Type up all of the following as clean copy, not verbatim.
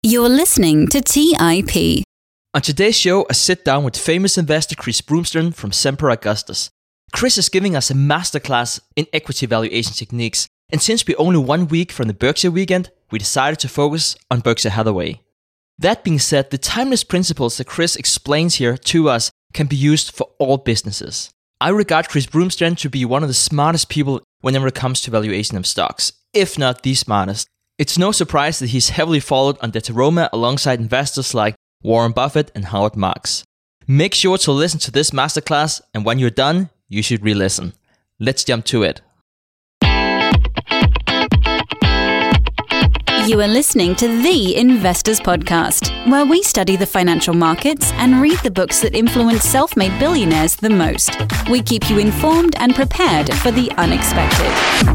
You're listening to TIP. On today's show, I sit down with famous investor Chris Broomstern from Semper Augustus. Chris is giving us a masterclass in equity valuation techniques, and since we're only 1 week from the Berkshire weekend, we decided to focus on Berkshire Hathaway. That being said, the timeless principles that Chris explains here to us can be used for all businesses. I regard Chris Broomstern to be one of the smartest people whenever it comes to valuation of stocks, if not the smartest. It's no surprise that he's heavily followed on Dataroma alongside investors like Warren Buffett and Howard Marks. Make sure to listen to this masterclass, and when you're done, you should re-listen. Let's jump to it. You are listening to The Investors Podcast, where we study the financial markets and read the books that influence self-made billionaires the most. We keep you informed and prepared for the unexpected.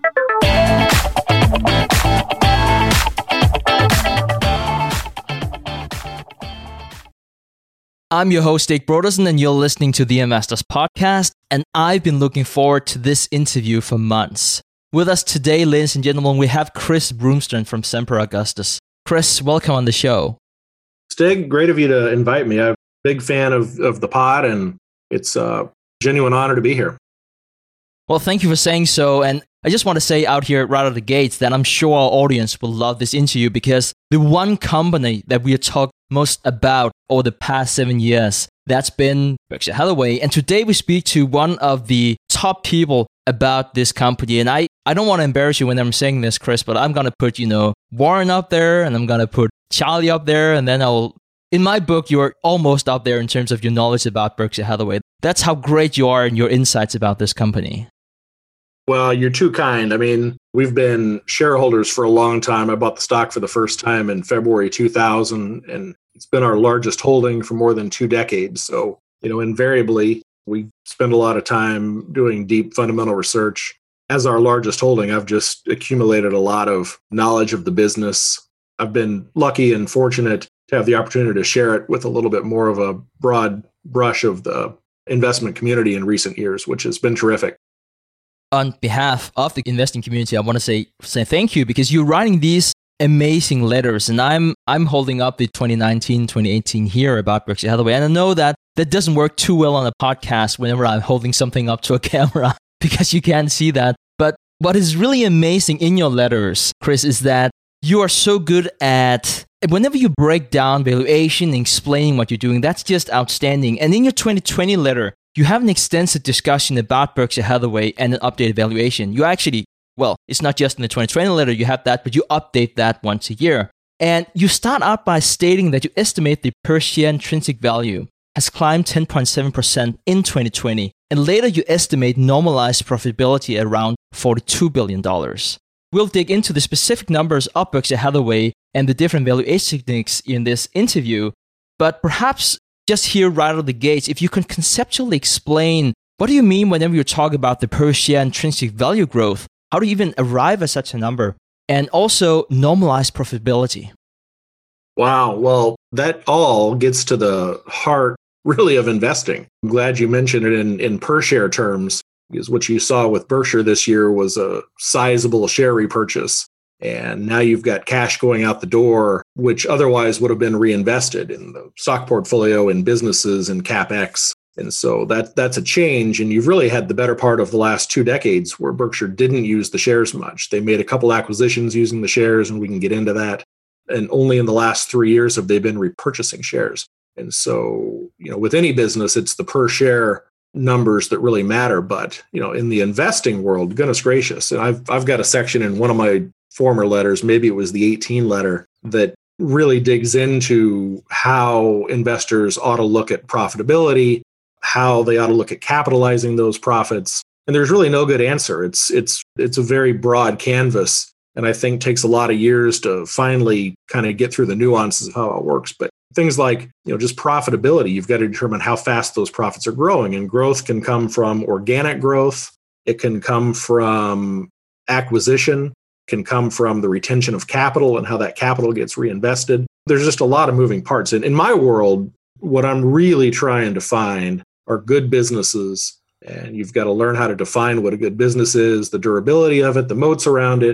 I'm your host, Dave Brodersen, and you're listening to the Investors Podcast, and I've been looking forward to this interview for months. With us today, ladies and gentlemen, we have Chris Broomstern from Semper Augustus. Chris, welcome on the show. Stig, great of you to invite me. I'm a big fan of the pod, and it's a genuine honor to be here. Well, thank you for saying so, and I just want to say out here right out of the gates that I'm sure our audience will love this interview because the one company that we are talking most about over the past 7 years, that's been Berkshire Hathaway. And today we speak to one of the top people about this company. And I don't want to embarrass you when I'm saying this, Chris, but I'm going to put, Warren up there, and I'm going to put Charlie up there, and then in my book, you're almost up there in terms of your knowledge about Berkshire Hathaway. That's how great you are in your insights about this company. Well, you're too kind. I mean, we've been shareholders for a long time. I bought the stock for the first time in February 2000, and it's been our largest holding for more than 2 decades. So, invariably, we spend a lot of time doing deep fundamental research. As our largest holding, I've just accumulated a lot of knowledge of the business. I've been lucky and fortunate to have the opportunity to share it with a little bit more of a broad brush of the investment community in recent years, which has been terrific. On behalf of the investing community, I want to say thank you because you're writing these amazing letters, and I'm holding up the 2019, 2018 here about Berkshire Hathaway, and I know that doesn't work too well on a podcast whenever I'm holding something up to a camera because you can't see that. But what is really amazing in your letters, Chris, is that you are so good at whenever you break down valuation and explaining what you're doing, that's just outstanding. And in your 2020 letter, you have an extensive discussion about Berkshire Hathaway and an updated valuation. You actually, it's not just in the 2020 letter, you have that, but you update that once a year. And you start out by stating that you estimate the per share intrinsic value has climbed 10.7% in 2020. And later you estimate normalized profitability at around $42 billion. We'll dig into the specific numbers of Berkshire Hathaway and the different valuation techniques in this interview, but perhaps just here right out of the gates, if you can conceptually explain what do you mean whenever you talk about the per share intrinsic value growth? How do you even arrive at such a number? And also normalized profitability. Wow. Well, that all gets to the heart really of investing. I'm glad you mentioned it in per share terms, because what you saw with Berkshire this year was a sizable share repurchase. And now you've got cash going out the door, which otherwise would have been reinvested in the stock portfolio, in businesses, and CapEx. And so that's a change. And you've really had the better part of the last 2 decades where Berkshire didn't use the shares much. They made a couple acquisitions using the shares, and we can get into that. And only in the last 3 years have they been repurchasing shares. And so, with any business, it's the per share numbers that really matter. But, in the investing world, goodness gracious, and I've got a section in one of my former letters, maybe it was the 18 letter, that really digs into how investors ought to look at profitability, how they ought to look at capitalizing those profits. And there's really no good answer. It's a very broad canvas, and I think takes a lot of years to finally kind of get through the nuances of how it works. But things like, just profitability, you've got to determine how fast those profits are growing. And growth can come from organic growth. It can come from acquisition, can come from the retention of capital and how that capital gets reinvested. There's just a lot of moving parts. And in my world, what I'm really trying to find are good businesses. And you've got to learn how to define what a good business is, the durability of it, the moats around it,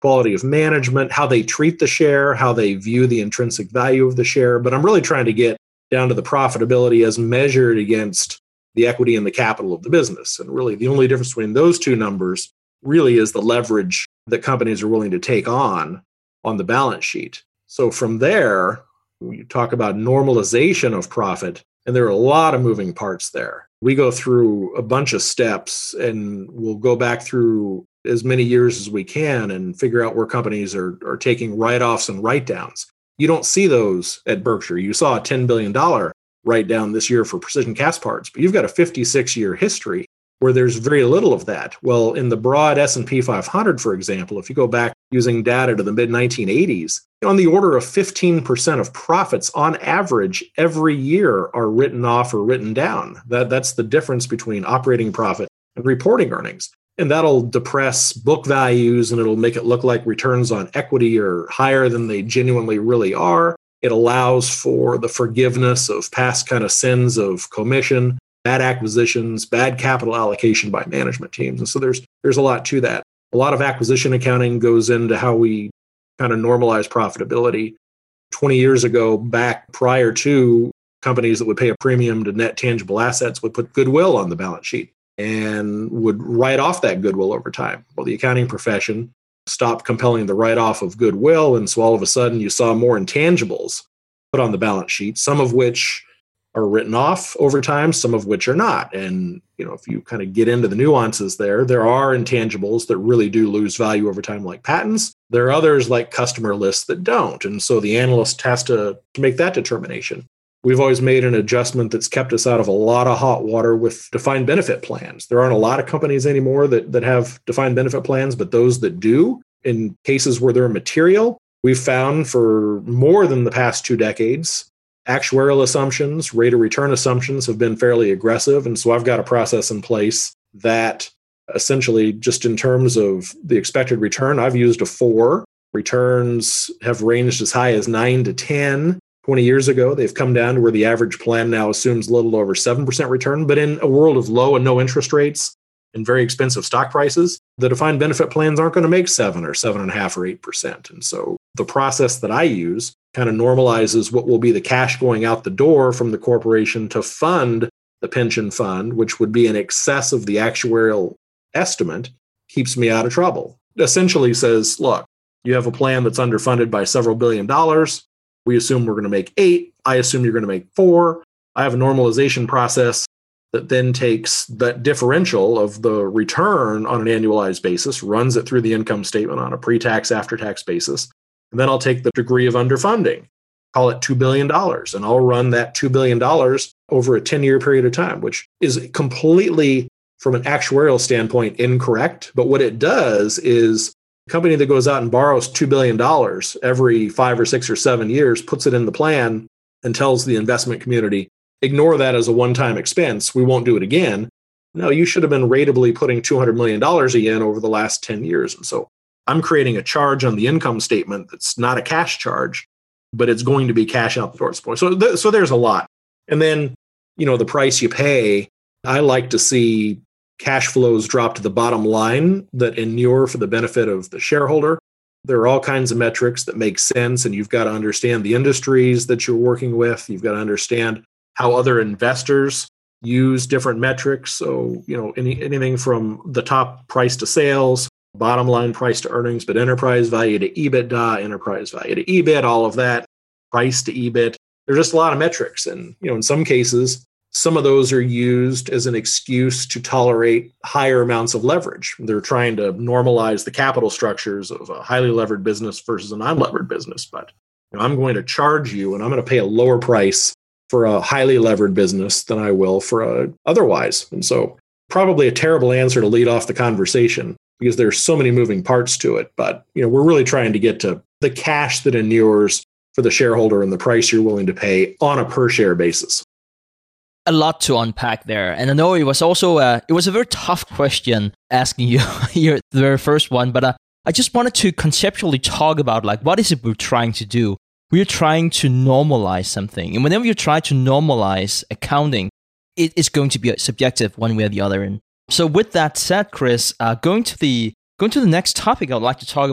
quality of management, how they treat the share, how they view the intrinsic value of the share. But I'm really trying to get down to the profitability as measured against the equity and the capital of the business. And really the only difference between those two numbers really is the leverage that companies are willing to take on the balance sheet. So from there, we talk about normalization of profit, and there are a lot of moving parts there. We go through a bunch of steps, and we'll go back through as many years as we can and figure out where companies are taking write-offs and write-downs. You don't see those at Berkshire. You saw a $10 billion write-down this year for Precision Castparts, but you've got a 56-year history where there's very little of that. Well, in the broad S&P 500, for example, if you go back using data to the mid-1980s, on the order of 15% of profits on average every year are written off or written down. That's the difference between operating profit and reporting earnings. And that'll depress book values, and it'll make it look like returns on equity are higher than they genuinely really are. It allows for the forgiveness of past kind of sins of commission, bad acquisitions, bad capital allocation by management teams. And so there's a lot to that. A lot of acquisition accounting goes into how we kind of normalize profitability. 20 years ago, back prior to companies that would pay a premium to net tangible assets, would put goodwill on the balance sheet and would write off that goodwill over time. Well, the accounting profession stopped compelling the write-off of goodwill, and so all of a sudden you saw more intangibles put on the balance sheet, some of which are written off over time, some of which are not. And if you kind of get into the nuances there are intangibles that really do lose value over time, like patents. There are others like customer lists that don't. And so the analyst has to make that determination. We've always made an adjustment that's kept us out of a lot of hot water with defined benefit plans. There aren't a lot of companies anymore that have defined benefit plans, but those that do, in cases where they're material, we've found for more than the past 2 decades, actuarial assumptions, rate of return assumptions have been fairly aggressive. And so I've got a process in place that essentially, just in terms of the expected return, I've used a 4. Returns have ranged as high as 9 to 10. 20 years ago, they've come down to where the average plan now assumes a little over 7% return. But in a world of low and no interest rates and very expensive stock prices, the defined benefit plans aren't going to make 7 or 7.5 or 8%. And so the process that I use kind of normalizes what will be the cash going out the door from the corporation to fund the pension fund, which would be in excess of the actuarial estimate, keeps me out of trouble. Essentially says, look, you have a plan that's underfunded by several $1 billion. We assume we're going to make 8. I assume you're going to make 4. I have a normalization process that then takes that differential of the return on an annualized basis, runs it through the income statement on a pre-tax, after-tax basis. And then I'll take the degree of underfunding, call it $2 billion, and I'll run that $2 billion over a 10-year period of time, which is completely, from an actuarial standpoint, incorrect. But what it does is a company that goes out and borrows $2 billion every 5 or 6 or 7 years, puts it in the plan and tells the investment community, ignore that as a one-time expense. We won't do it again. No, you should have been ratably putting $200 million again over the last 10 years. And so I'm creating a charge on the income statement that's not a cash charge, but it's going to be cash out the door. So there's a lot. And then, the price you pay, I like to see cash flows drop to the bottom line that inure for the benefit of the shareholder. There are all kinds of metrics that make sense, and you've got to understand the industries that you're working with. You've got to understand how other investors use different metrics. So, anything from the top price to sales, bottom line price to earnings, but enterprise value to EBITDA, enterprise value to EBIT, all of that, price to EBIT. There's just a lot of metrics. And, in some cases, some of those are used as an excuse to tolerate higher amounts of leverage. They're trying to normalize the capital structures of a highly levered business versus a non-levered business. But I'm going to charge you, and I'm going to pay a lower price for a highly levered business than I will for a otherwise. And so probably a terrible answer to lead off the conversation because there's so many moving parts to it. But we're really trying to get to the cash that inures for the shareholder and the price you're willing to pay on a per share basis. A lot to unpack there. And I know it was also a very tough question asking you the very first one, but I just wanted to conceptually talk about what is it we're trying to do? We're trying to normalize something. And whenever you try to normalize accounting, it is going to be subjective one way or the other. And so with that said, Chris, going to the next topic, I'd like to talk about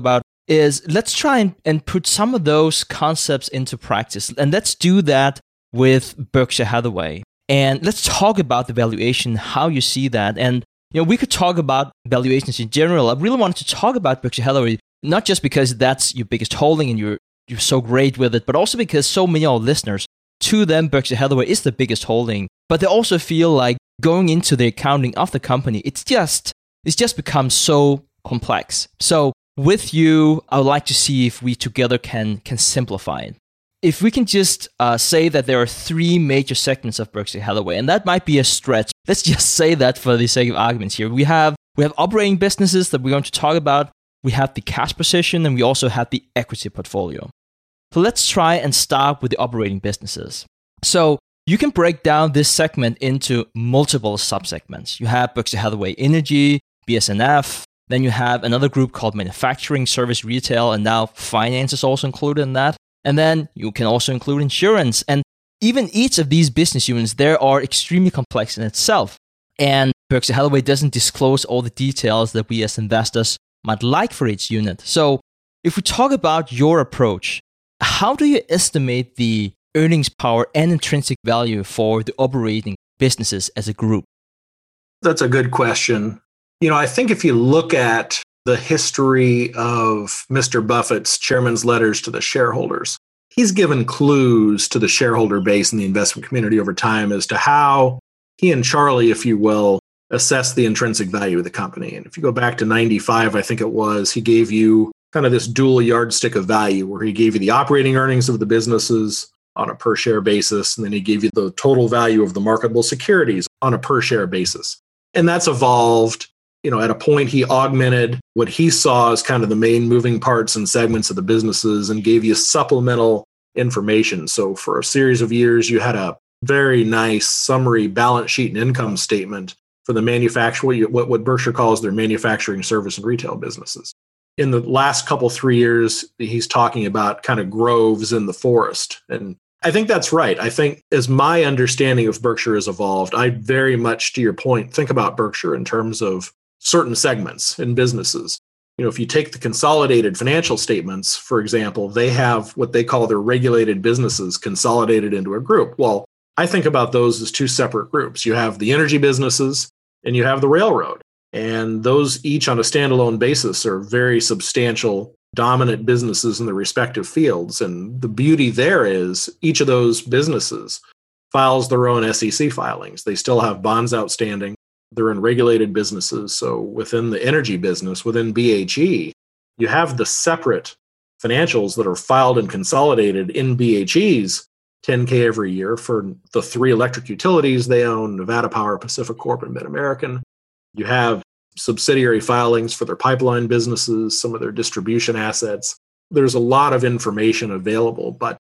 is let's try and put some of those concepts into practice. And let's do that with Berkshire Hathaway. And let's talk about the valuation, how you see that. And we could talk about valuations in general. I really wanted to talk about Berkshire Hathaway, not just because that's your biggest holding and you're so great with it, but also because so many of our listeners, to them, Berkshire Hathaway is the biggest holding. But they also feel like going into the accounting of the company, it's just become so complex. So with you, I would like to see if we together can simplify it. If we can just say that there are three major segments of Berkshire Hathaway, and that might be a stretch. Let's just say that for the sake of arguments here. We have operating businesses that we're going to talk about. We have the cash position, and we also have the equity portfolio. So let's try and start with the operating businesses. So you can break down this segment into multiple subsegments. You have Berkshire Hathaway Energy, BSNF. Then you have another group called Manufacturing, Service, Retail, and now Finance is also included in that. And then you can also include insurance. And even each of these business units, they are extremely complex in itself. And Berkshire Hathaway doesn't disclose all the details that we as investors might like for each unit. So if we talk about your approach, how do you estimate the earnings power and intrinsic value for the operating businesses as a group? That's a good question. I think if you look at the history of Mr. Buffett's chairman's letters to the shareholders, he's given clues to the shareholder base and the investment community over time as to how he and Charlie, if you will, assess the intrinsic value of the company. And if you go back to 95, I think it was, he gave you kind of this dual yardstick of value where he gave you the operating earnings of the businesses on a per share basis, and then he gave you the total value of the marketable securities on a per share basis. And that's evolved. At a point, he augmented what he saw as kind of the main moving parts and segments of the businesses and gave you supplemental information. So for a series of years, you had a very nice summary balance sheet and income statement for the what Berkshire calls their manufacturing, service, and retail businesses. In the last 3 years, he's talking about kind of groves in the forest. And I think that's right. I think as my understanding of Berkshire has evolved, I very much, to your point, think about Berkshire in terms of certain segments in businesses. If you take the consolidated financial statements, for example, they have what they call their regulated businesses consolidated into a group. Well, I think about those as two separate groups. You have the energy businesses and you have the railroad. And those each on a standalone basis are very substantial, dominant businesses in their respective fields. And the beauty there is each of those businesses files their own SEC filings. They still have bonds outstanding. They're in regulated businesses. So within the energy business, within BHE, you have the separate financials that are filed and consolidated in BHE's 10K every year for the three electric utilities they own, Nevada Power, Pacific Corp, and Mid-American. You have subsidiary filings for their pipeline businesses, some of their distribution assets. There's a lot of information available. But,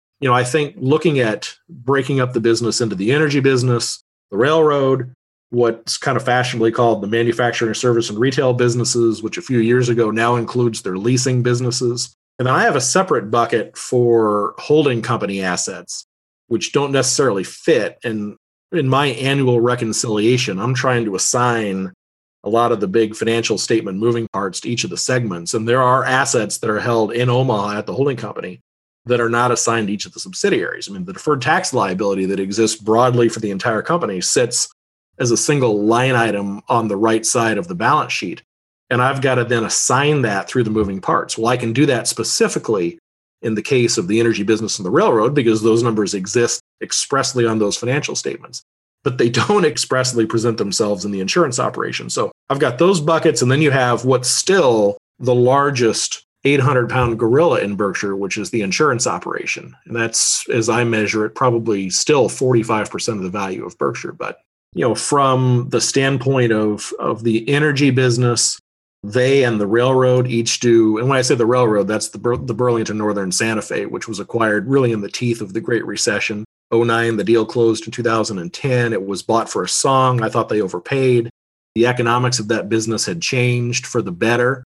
I think looking at breaking up the business into the energy business, the railroad, what's kind of fashionably called the manufacturing, service, and retail businesses, which a few years ago now includes their leasing businesses. And then I have a separate bucket for holding company assets, which don't necessarily fit. And in my annual reconciliation, I'm trying to assign a lot of the big financial statement moving parts to each of the segments. And there are assets that are held in Omaha at the holding company that are not assigned to each of the subsidiaries. I mean, the deferred tax liability that exists broadly for the entire company sits as a single line item on the right side of the balance sheet. And I've got to then assign that through the moving parts. Well, I can do that specifically in the case of the energy business and the railroad because those numbers exist expressly on those financial statements, but they don't expressly present themselves in the insurance operation. So I've got those buckets, and then you have what's still the largest 800-pound gorilla in Berkshire, which is the insurance operation. And that's, as I measure it, probably still 45% of the value of Berkshire. But from the standpoint of the energy business, they and the railroad each do, and when I say the railroad, that's the Burlington Northern Santa Fe, which was acquired really in the teeth of the Great Recession. 2009, the deal closed in 2010. It was bought for a song. I thought they overpaid. The economics of that business had changed for the better,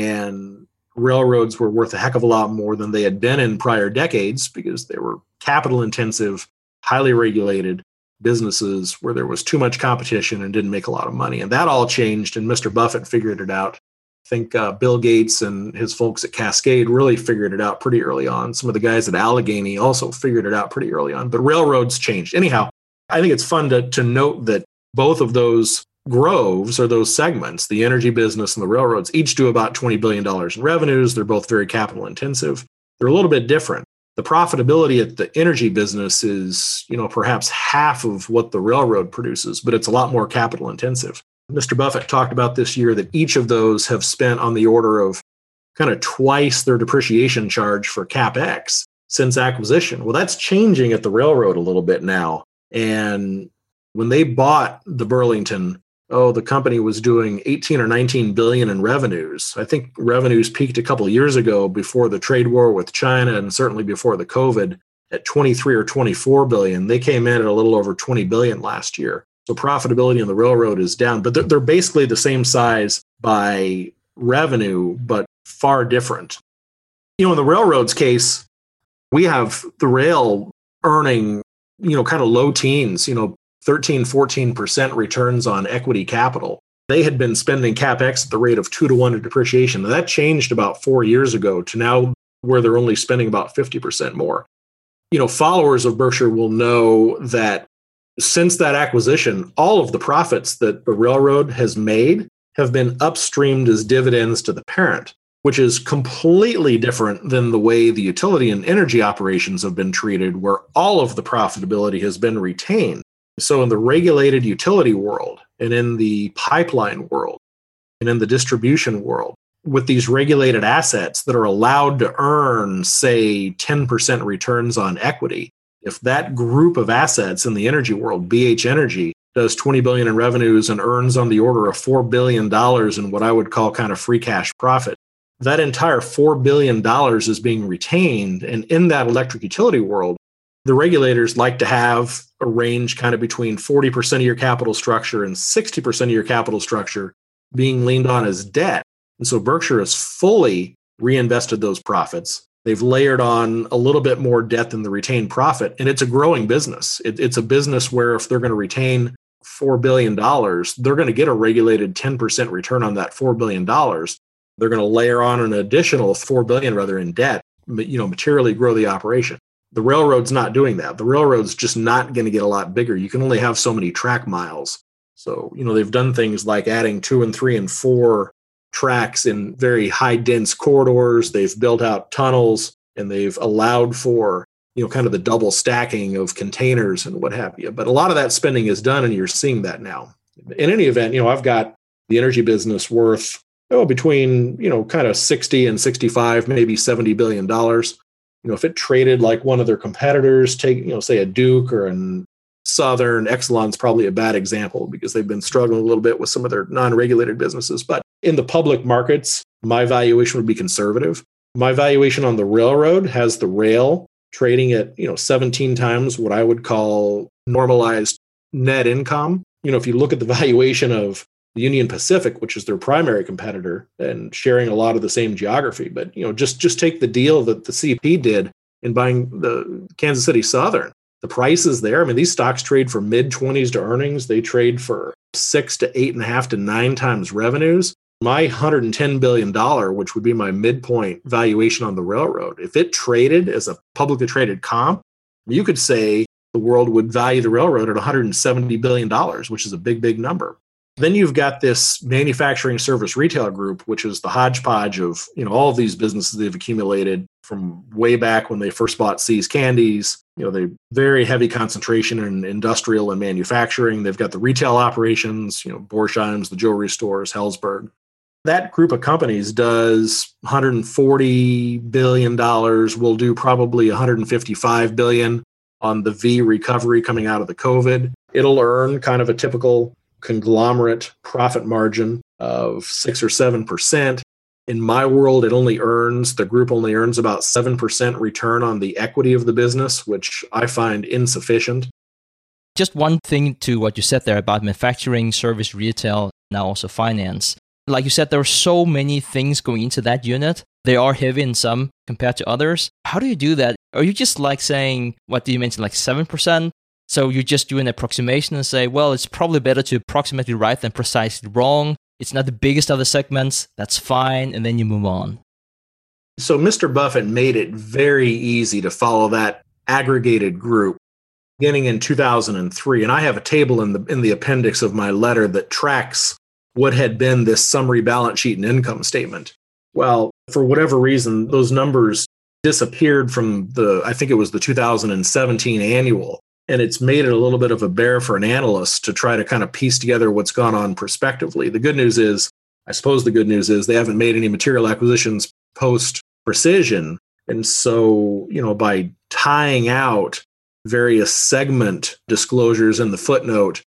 and railroads were worth a heck of a lot more than they had been in prior decades because they were capital intensive, highly regulated businesses where there was too much competition and didn't make a lot of money. And that all changed, and Mr. Buffett figured it out think Bill Gates and his folks at Cascade really figured it out pretty early on. Some of the guys at Allegheny also figured it out pretty early on, but railroads changed. Anyhow, I think it's fun to note that both of those groves or those segments, the energy business and the railroads, each do about $20 billion in revenues. They're both very capital intensive. They're a little bit different. The profitability at the energy business is, perhaps half of what the railroad produces, but it's a lot more capital intensive. Mr. Buffett talked about this year that each of those have spent on the order of kind of twice their depreciation charge for CapEx since acquisition. Well, that's changing at the railroad a little bit now. And when they bought the Burlington, the company was doing 18 or 19 billion in revenues. I think revenues peaked a couple of years ago before the trade war with China and certainly before the COVID at 23 or 24 billion. They came in at a little over 20 billion last year. So profitability on the railroad is down, but they're basically the same size by revenue, but far different. In the railroad's case, we have the rail earning, kind of low teens, 13, 14% returns on equity capital. They had been spending CapEx at the rate of 2-to-1 to depreciation. That changed about 4 years ago to now where they're only spending about 50% more. Followers of Berkshire will know that since that acquisition, all of the profits that the railroad has made have been upstreamed as dividends to the parent, which is completely different than the way the utility and energy operations have been treated, where all of the profitability has been retained. So in the regulated utility world and in the pipeline world and in the distribution world, with these regulated assets that are allowed to earn, say, 10% returns on equity, if that group of assets in the energy world, BH Energy, does $20 billion in revenues and earns on the order of $4 billion in what I would call kind of free cash profit, that entire $4 billion is being retained. And in that electric utility world, the regulators like to have a range kind of between 40% of your capital structure and 60% of your capital structure being leaned on as debt. And so Berkshire has fully reinvested those profits. They've layered on a little bit more debt than the retained profit, and it's a growing business. It's a business where if they're going to retain $4 billion, they're going to get a regulated 10% return on that $4 billion. They're going to layer on an additional $4 billion rather in debt, materially grow the operation. The railroad's not doing that. The railroad's just not going to get a lot bigger. You can only have so many track miles. So, they've done things like adding 2 and 3 and 4 tracks in very high dense corridors. They've built out tunnels and they've allowed for, kind of the double stacking of containers and what have you. But a lot of that spending is done and you're seeing that now. In any event, I've got the energy business worth between, kind of 60 and 65, maybe $70 billion. If it traded like one of their competitors, take, say a Duke or an Southern, Exelon's probably a bad example because they've been struggling a little bit with some of their non-regulated businesses. But in the public markets, my valuation would be conservative. My valuation on the railroad has the rail trading at, 17 times what I would call normalized net income. If you look at the valuation of the Union Pacific, which is their primary competitor and sharing a lot of the same geography. But, just take the deal that the CP did in buying the Kansas City Southern. The prices there, these stocks trade for mid-20s to earnings. They trade for 6 to 8.5 to 9 times revenues. My $110 billion, which would be my midpoint valuation on the railroad, if it traded as a publicly traded comp, you could say the world would value the railroad at $170 billion, which is a big, big number. Then you've got this manufacturing service retail group, which is the hodgepodge of, all of these businesses they've accumulated from way back when they first bought See's Candies. They very heavy concentration in industrial and manufacturing. They've got the retail operations, Borsheim's, the jewelry stores, Helzberg. That group of companies does $140 billion. Will do probably $155 billion on the V recovery coming out of the COVID. It'll earn kind of a typical conglomerate profit margin of 6 or 7%. In my world, the group only earns about 7% return on the equity of the business, which I find insufficient. Just one thing to what you said there about manufacturing, service, retail, now also finance. Like you said, there are so many things going into that unit. They are heavy in some compared to others. How do you do that? Are you just like saying, what do you mention, like 7%? So you just do an approximation and say, well, it's probably better to approximately right than precisely wrong. It's not the biggest of the segments. That's fine. And then you move on. So Mr. Buffett made it very easy to follow that aggregated group beginning in 2003. And I have a table in the appendix of my letter that tracks what had been this summary balance sheet and income statement. Well, for whatever reason, those numbers disappeared from I think it was the 2017 annual. And it's made it a little bit of a bear for an analyst to try to kind of piece together what's gone on prospectively. The good news is, I suppose the good news is they haven't made any material acquisitions post-Precision. And so, by tying out various segment disclosures in the footnote,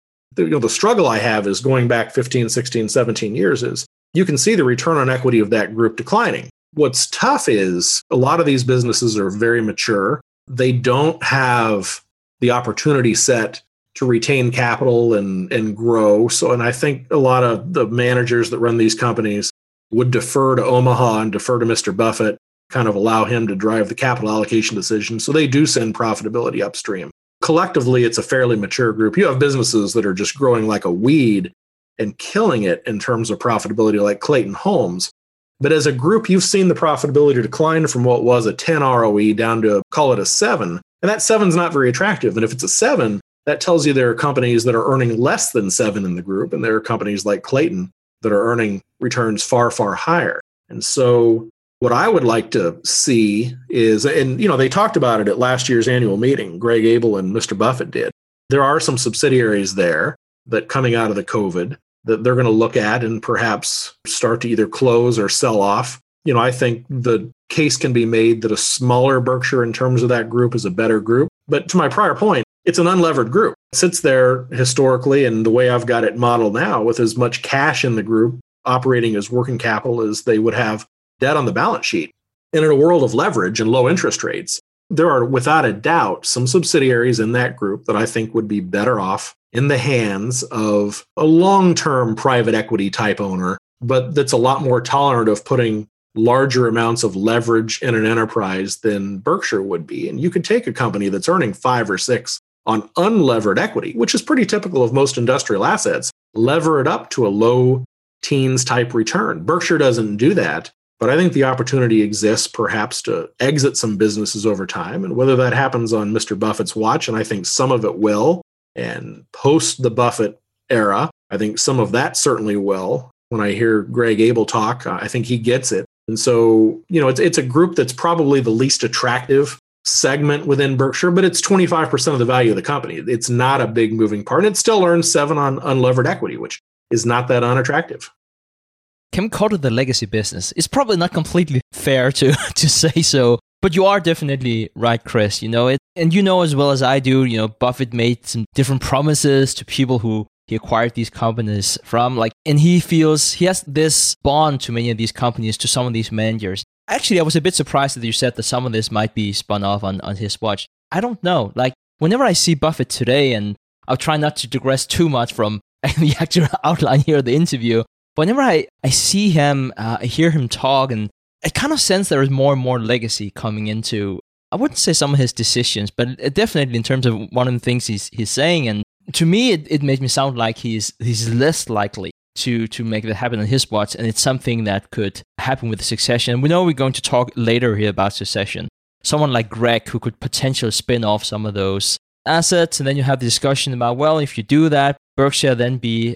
the struggle I have is going back 15, 16, 17 years is you can see the return on equity of that group declining. What's tough is a lot of these businesses are very mature. They don't have the opportunity set to retain capital and grow. And I think a lot of the managers that run these companies would defer to Omaha and defer to Mr. Buffett, kind of allow him to drive the capital allocation decisions. So they do send profitability upstream. Collectively, it's a fairly mature group. You have businesses that are just growing like a weed and killing it in terms of profitability, like Clayton Homes. But as a group, you've seen the profitability decline from what was a 10 ROE down to, call it a 7. And that 7's not very attractive. And if it's a 7, that tells you there are companies that are earning less than 7 in the group. And there are companies like Clayton that are earning returns far, far higher. And so what I would like to see is, and they talked about it at last year's annual meeting, Greg Abel and Mr. Buffett did. There are some subsidiaries there that coming out of the COVID that they're going to look at and perhaps start to either close or sell off. I think the case can be made that a smaller Berkshire in terms of that group is a better group. But to my prior point, it's an unlevered group. It sits there historically, and the way I've got it modeled now, with as much cash in the group operating as working capital as they would have debt on the balance sheet. And in a world of leverage and low interest rates, there are without a doubt some subsidiaries in that group that I think would be better off in the hands of a long-term private equity type owner, but that's a lot more tolerant of putting larger amounts of leverage in an enterprise than Berkshire would be. And you could take a company that's earning 5 or 6 on unlevered equity, which is pretty typical of most industrial assets, lever it up to a low teens type return. Berkshire doesn't do that, but I think the opportunity exists perhaps to exit some businesses over time. And whether that happens on Mr. Buffett's watch, and I think some of it will, and post the Buffett era, I think some of that certainly will. When I hear Greg Abel talk, I think he gets it. And so, it's a group that's probably the least attractive segment within Berkshire, but it's 25% of the value of the company. It's not a big moving part. And it still earns 7 on unlevered equity, which is not that unattractive. Can we call it the legacy business? It's probably not completely fair to say so, but you are definitely right, Chris. And as well as I do, Buffett made some different promises to people who he acquired these companies from, and he feels he has this bond to many of these companies, to some of these managers. Actually, I was a bit surprised that you said that some of this might be spun off on his watch. I don't know. Whenever I see Buffett today, and I'll try not to digress too much from the actual outline here of the interview, but whenever I see him, I hear him talk, and I kind of sense there is more and more legacy coming into, I wouldn't say some of his decisions, but definitely in terms of one of the things he's saying. And to me, it made me sound like he's less likely to make that happen on his watch, and it's something that could happen with the succession. We know we're going to talk later here about succession. Someone like Greg who could potentially spin off some of those assets, and then you have the discussion about, well, if you do that, Berkshire then be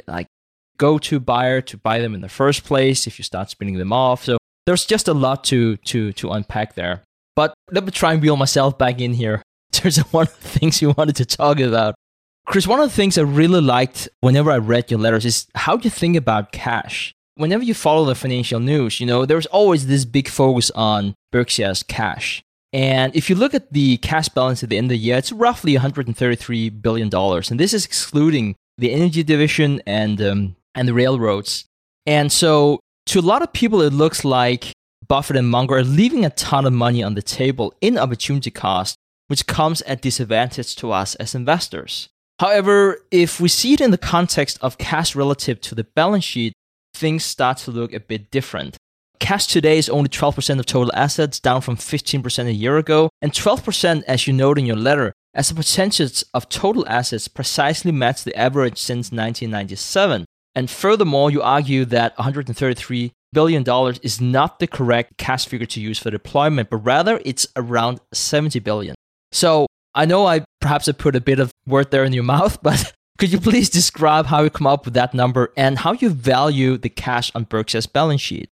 go-to buyer to buy them in the first place if you start spinning them off. So there's just a lot to unpack there. But let me try and reel myself back in here. There's one of the things you wanted to talk about. Chris, one of the things I really liked whenever I read your letters is how you think about cash. Whenever you follow the financial news, there's always this big focus on Berkshire's cash. And if you look at the cash balance at the end of the year, it's roughly $133 billion. And this is excluding the energy division and the railroads. And so to a lot of people, it looks like Buffett and Munger are leaving a ton of money on the table in opportunity cost, which comes at disadvantage to us as investors. However, if we see it in the context of cash relative to the balance sheet, things start to look a bit different. Cash today is only 12% of total assets, down from 15% a year ago, and 12%, as you note in your letter, as a percentage of total assets precisely match the average since 1997. And furthermore, you argue that $133 billion is not the correct cash figure to use for deployment, but rather it's around $70 billion. So I know I perhaps have put a bit of word there in your mouth, but could you please describe how you come up with that number and how you value the cash on Berkshire's balance sheet?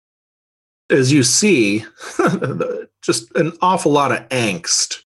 As you see, just an awful lot of angst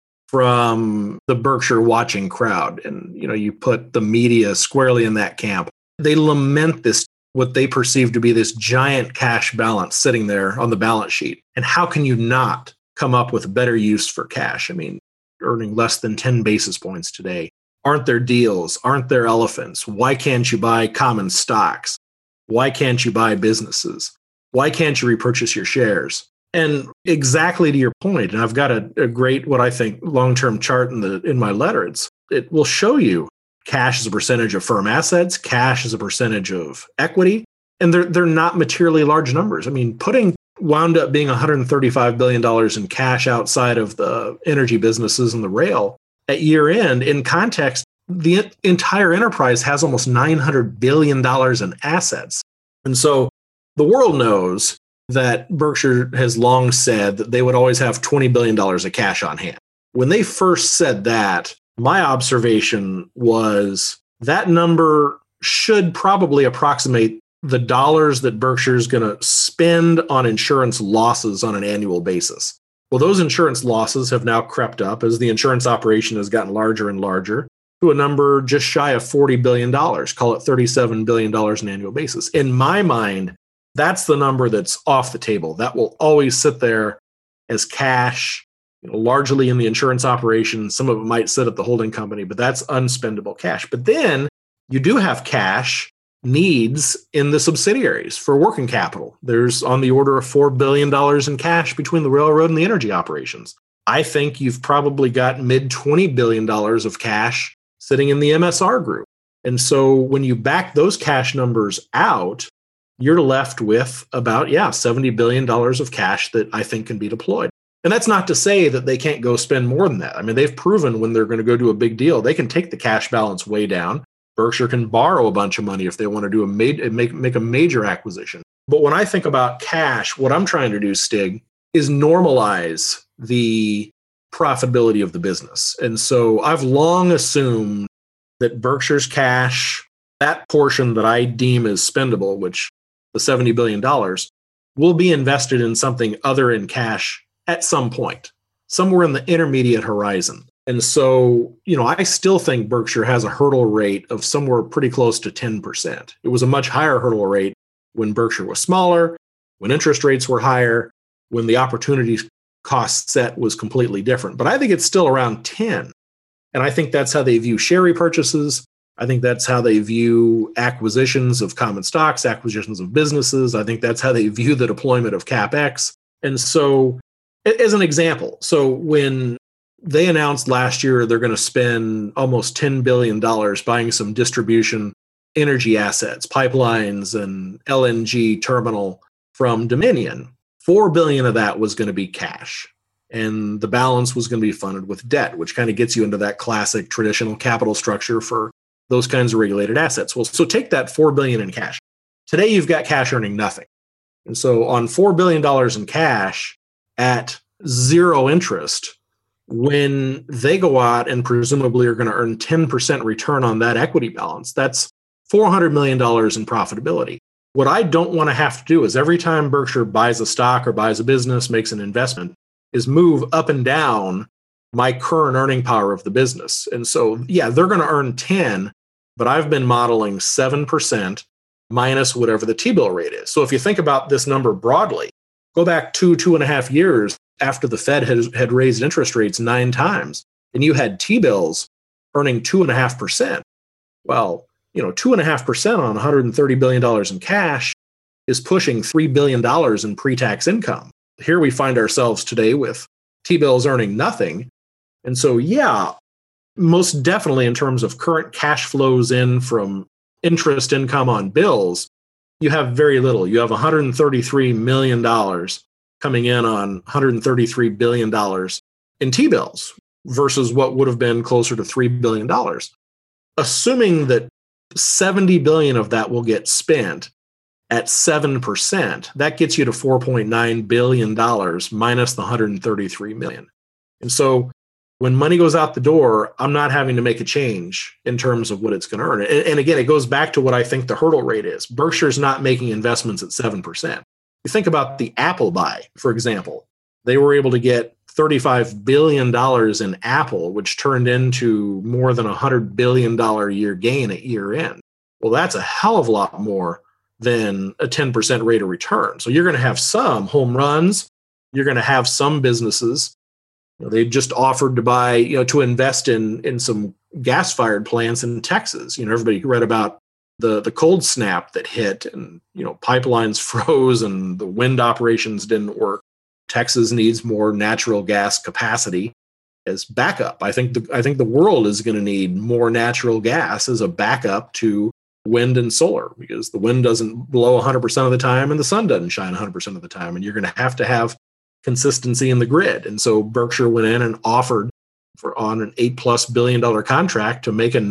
from the Berkshire watching crowd. And, you put the media squarely in that camp. They lament this, what they perceive to be this giant cash balance sitting there on the balance sheet. And how can you not come up with better use for cash? I mean, earning less than 10 basis points today. Aren't there deals? Aren't there elephants? Why can't you buy common stocks? Why can't you buy businesses? Why can't you repurchase your shares? And exactly to your point, and I've got a great, what I think, long-term chart in my letter. It will show you cash as a percentage of firm assets, cash as a percentage of equity, and they're not materially large numbers. I mean, wound up being $135 billion in cash outside of the energy businesses and the rail at year end. In context, the entire enterprise has almost $900 billion in assets. And so the world knows that Berkshire has long said that they would always have $20 billion of cash on hand. When they first said that, my observation was that number should probably approximate the dollars that Berkshire is going to spend on insurance losses on an annual basis. Well, those insurance losses have now crept up as the insurance operation has gotten larger and larger to a number just shy of $40 billion, call it $37 billion on an annual basis. In my mind, that's the number that's off the table. That will always sit there as cash, largely in the insurance operation. Some of it might sit at the holding company, but that's unspendable cash. But then you do have cash needs in the subsidiaries for working capital. There's on the order of $4 billion in cash between the railroad and the energy operations. I think you've probably got mid $20 billion of cash sitting in the MSR group. And so when you back those cash numbers out, you're left with about, $70 billion of cash that I think can be deployed. And that's not to say that they can't go spend more than that. I mean, they've proven when they're going to go do a big deal, they can take the cash balance way down. Berkshire can borrow a bunch of money if they want to do make a major acquisition. But when I think about cash, what I'm trying to do, Stig, is normalize the profitability of the business. And so I've long assumed that Berkshire's cash, that portion that I deem as spendable, which the $70 billion, will be invested in something other than cash at some point, somewhere in the intermediate horizon. And so, I still think Berkshire has a hurdle rate of somewhere pretty close to 10%. It was a much higher hurdle rate when Berkshire was smaller, when interest rates were higher, when the opportunity cost set was completely different. But I think it's still around 10. And I think that's how they view share repurchases. I think that's how they view acquisitions of common stocks, acquisitions of businesses. I think that's how they view the deployment of CapEx. And so, as an example, so when they announced last year they're going to spend almost $10 billion buying some distribution energy assets, pipelines and LNG terminal from Dominion. $4 billion of that was going to be cash. And the balance was going to be funded with debt, which kind of gets you into that classic traditional capital structure for those kinds of regulated assets. Well, so take that $4 billion in cash. Today you've got cash earning nothing. And so on $4 billion in cash at zero interest, when they go out and presumably are going to earn 10% return on that equity balance, that's $400 million in profitability. What I don't want to have to do is every time Berkshire buys a stock or buys a business, makes an investment, is move up and down my current earning power of the business. And so, they're going to earn 10, but I've been modeling 7% minus whatever the T-bill rate is. So if you think about this number broadly, go back 2.5 years after the Fed had raised interest rates 9 times, and you had T-bills earning 2.5%. Well, 2.5% on $130 billion in cash is pushing $3 billion in pre-tax income. Here we find ourselves today with T-bills earning nothing. And so, most definitely in terms of current cash flows in from interest income on bills, you have very little. You have $133 million coming in on $133 billion in T-bills versus what would have been closer to $3 billion. Assuming that 70 billion of that will get spent at 7%. That gets you to $4.9 billion minus the 133 million. And so when money goes out the door, I'm not having to make a change in terms of what it's going to earn. And again, it goes back to what I think the hurdle rate is. Berkshire's not making investments at 7%. You think about the Apple buy, for example. They were able to get $35 billion in Apple, which turned into more than $100 billion a year gain at year end. Well, that's a hell of a lot more than a 10% rate of return. So you're going to have some home runs. You're going to have some businesses. They just offered to buy, to invest in some gas-fired plants in Texas. Everybody read about the cold snap that hit, and pipelines froze and the wind operations didn't work. Texas needs more natural gas capacity as backup. I think the world is going to need more natural gas as a backup to wind and solar, because the wind doesn't blow 100% of the time and the sun doesn't shine 100% of the time, and you're going to have consistency in the grid. And so Berkshire went in and offered on an $8+ billion contract to make a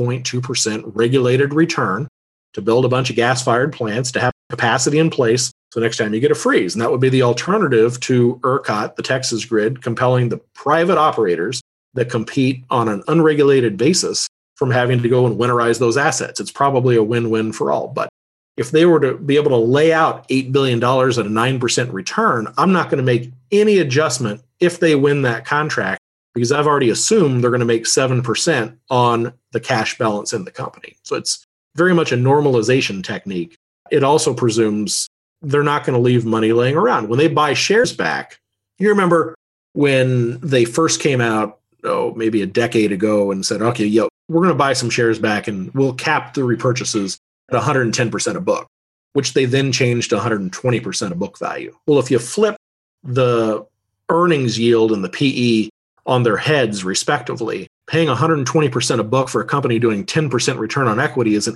9.2% regulated return to build a bunch of gas-fired plants to have capacity in place. So next time you get a freeze, and that would be the alternative to ERCOT, the Texas grid, compelling the private operators that compete on an unregulated basis from having to go and winterize those assets. It's probably a win-win for all. But if they were to be able to lay out $8 billion at a 9% return, I'm not going to make any adjustment if they win that contract, because I've already assumed they're going to make 7% on the cash balance in the company. So it's very much a normalization technique. It also presumes they're not going to leave money laying around. When they buy shares back, you remember when they first came out, maybe a decade ago, and said, okay, we're going to buy some shares back and we'll cap the repurchases at 110% of book, which they then changed to 120% of book value. Well, if you flip the earnings yield and the PE on their heads, respectively, paying 120% of book for a company doing 10% return on equity is an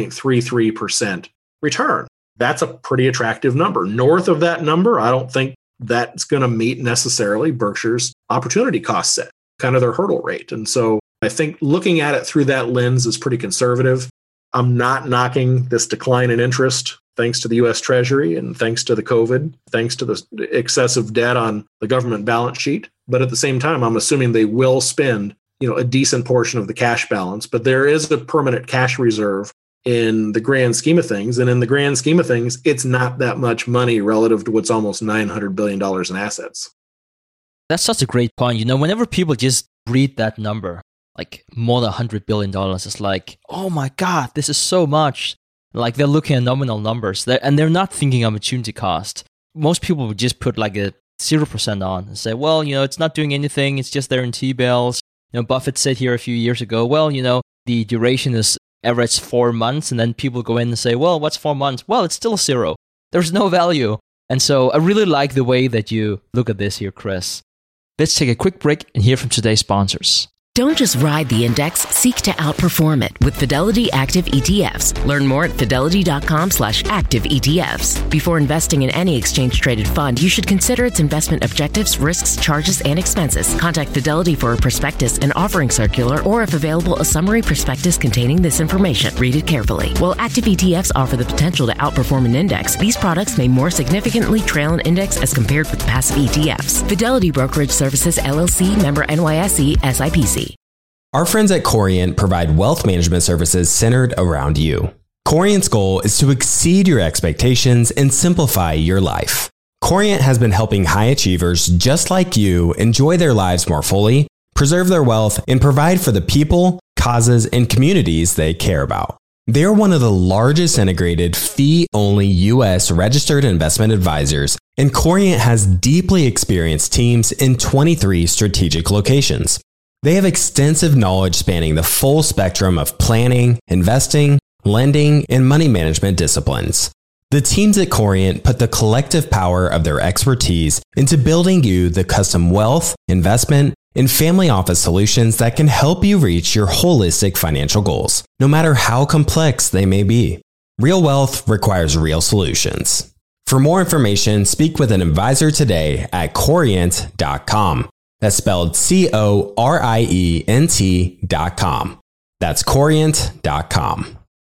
8.33% return. That's a pretty attractive number. North of that number, I don't think that's going to meet necessarily Berkshire's opportunity cost set, kind of their hurdle rate. And so I think looking at it through that lens is pretty conservative. I'm not knocking this decline in interest thanks to the U.S. Treasury and thanks to the COVID, thanks to the excessive debt on the government balance sheet. But at the same time, I'm assuming they will spend, a decent portion of the cash balance. But there is a permanent cash reserve in the grand scheme of things. And in the grand scheme of things, it's not that much money relative to what's almost $900 billion in assets. That's such a great point. Whenever people just read that number, like more than $100 billion, it's like, oh my God, this is so much. Like they're looking at nominal numbers and they're not thinking of opportunity cost. Most people would just put like a 0% on and say, well, it's not doing anything. It's just there in T-bills. Buffett said here a few years ago, well, the duration is average 4 months. And then people go in and say, well, what's 4 months? Well, it's still 0. There's no value. And so I really like the way that you look at this here, Chris. Let's take a quick break and hear from today's sponsors. Don't just ride the index, seek to outperform it with Fidelity Active ETFs. Learn more at fidelity.com/active ETFs. Before investing in any exchange-traded fund, you should consider its investment objectives, risks, charges, and expenses. Contact Fidelity for a prospectus, an offering circular, or if available, a summary prospectus containing this information. Read it carefully. While active ETFs offer the potential to outperform an index, these products may more significantly trail an index as compared with passive ETFs. Fidelity Brokerage Services, LLC, member NYSE, SIPC. Our friends at Corient provide wealth management services centered around you. Corient's goal is to exceed your expectations and simplify your life. Corient has been helping high achievers just like you enjoy their lives more fully, preserve their wealth, and provide for the people, causes, and communities they care about. They're one of the largest integrated fee-only U.S. registered investment advisors, and Corient has deeply experienced teams in 23 strategic locations. They have extensive knowledge spanning the full spectrum of planning, investing, lending, and money management disciplines. The teams at Corient put the collective power of their expertise into building you the custom wealth, investment, and family office solutions that can help you reach your holistic financial goals, no matter how complex they may be. Real wealth requires real solutions. For more information, speak with an advisor today at Corient.com. That's spelled Corient.com. That's Corient.com.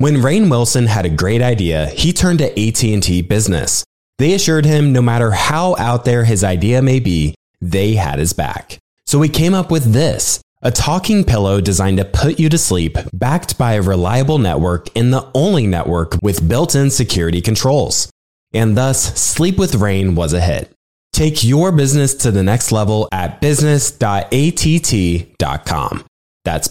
When Rainn Wilson had a great idea, he turned to AT&T Business. They assured him no matter how out there his idea may be, they had his back. So he came up with this, a talking pillow designed to put you to sleep, backed by a reliable network and the only network with built-in security controls. And thus, Sleep with Rainn was a hit. Take your business to the next level at business.att.com. That's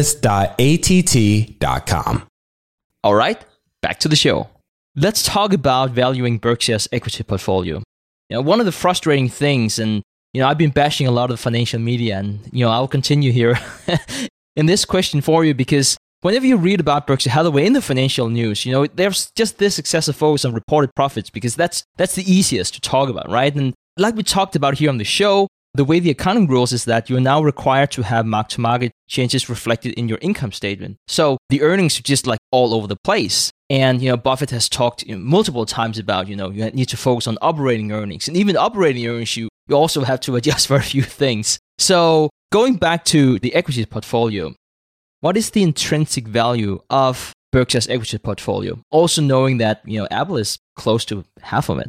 business.att.com. All right, back to the show. Let's talk about valuing Berkshire's equity portfolio. One of the frustrating things, and I've been bashing a lot of the financial media, and I'll continue here in this question for you, because whenever you read about Berkshire Hathaway in the financial news, there's just this excessive focus on reported profits because that's the easiest to talk about, right? And like we talked about here on the show, the way the accounting rules is that you're now required to have mark-to-market changes reflected in your income statement. So the earnings are just like all over the place. And, Buffett has talked multiple times about, you need to focus on operating earnings. And even operating earnings, you also have to adjust for a few things. So going back to the equity portfolio, what is the intrinsic value of Berkshire's equity portfolio? Also knowing that, Apple is close to half of it.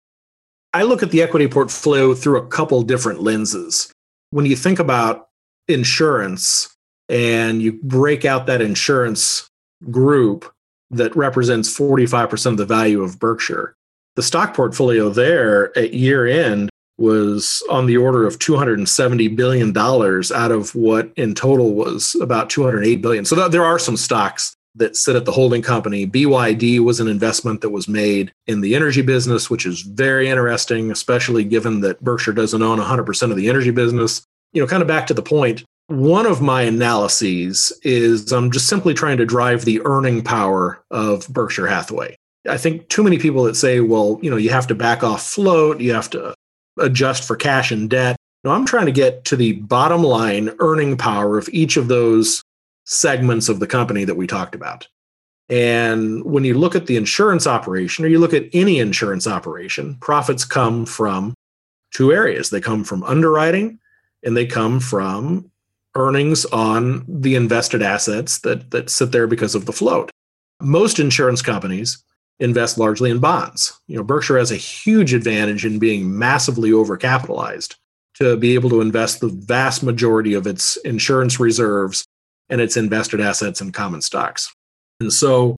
I look at the equity portfolio through a couple different lenses. When you think about insurance and you break out that insurance group that represents 45% of the value of Berkshire, the stock portfolio there at year end was on the order of $270 billion out of what in total was about $208 billion. So there are some stocks that sit at the holding company. BYD was an investment that was made in the energy business, which is very interesting, especially given that Berkshire doesn't own 100% of the energy business. Kind of back to the point, one of my analyses is I'm just simply trying to drive the earning power of Berkshire Hathaway. I think too many people that say, well, you have to back off float, you have to adjust for cash and debt. No, I'm trying to get to the bottom line earning power of each of those segments of the company that we talked about. And when you look at the insurance operation, or you look at any insurance operation, profits come from two areas. They come from underwriting, and they come from earnings on the invested assets that sit there because of the float. Most insurance companies invest largely in bonds. Berkshire has a huge advantage in being massively overcapitalized to be able to invest the vast majority of its insurance reserves and its invested assets in common stocks. And so,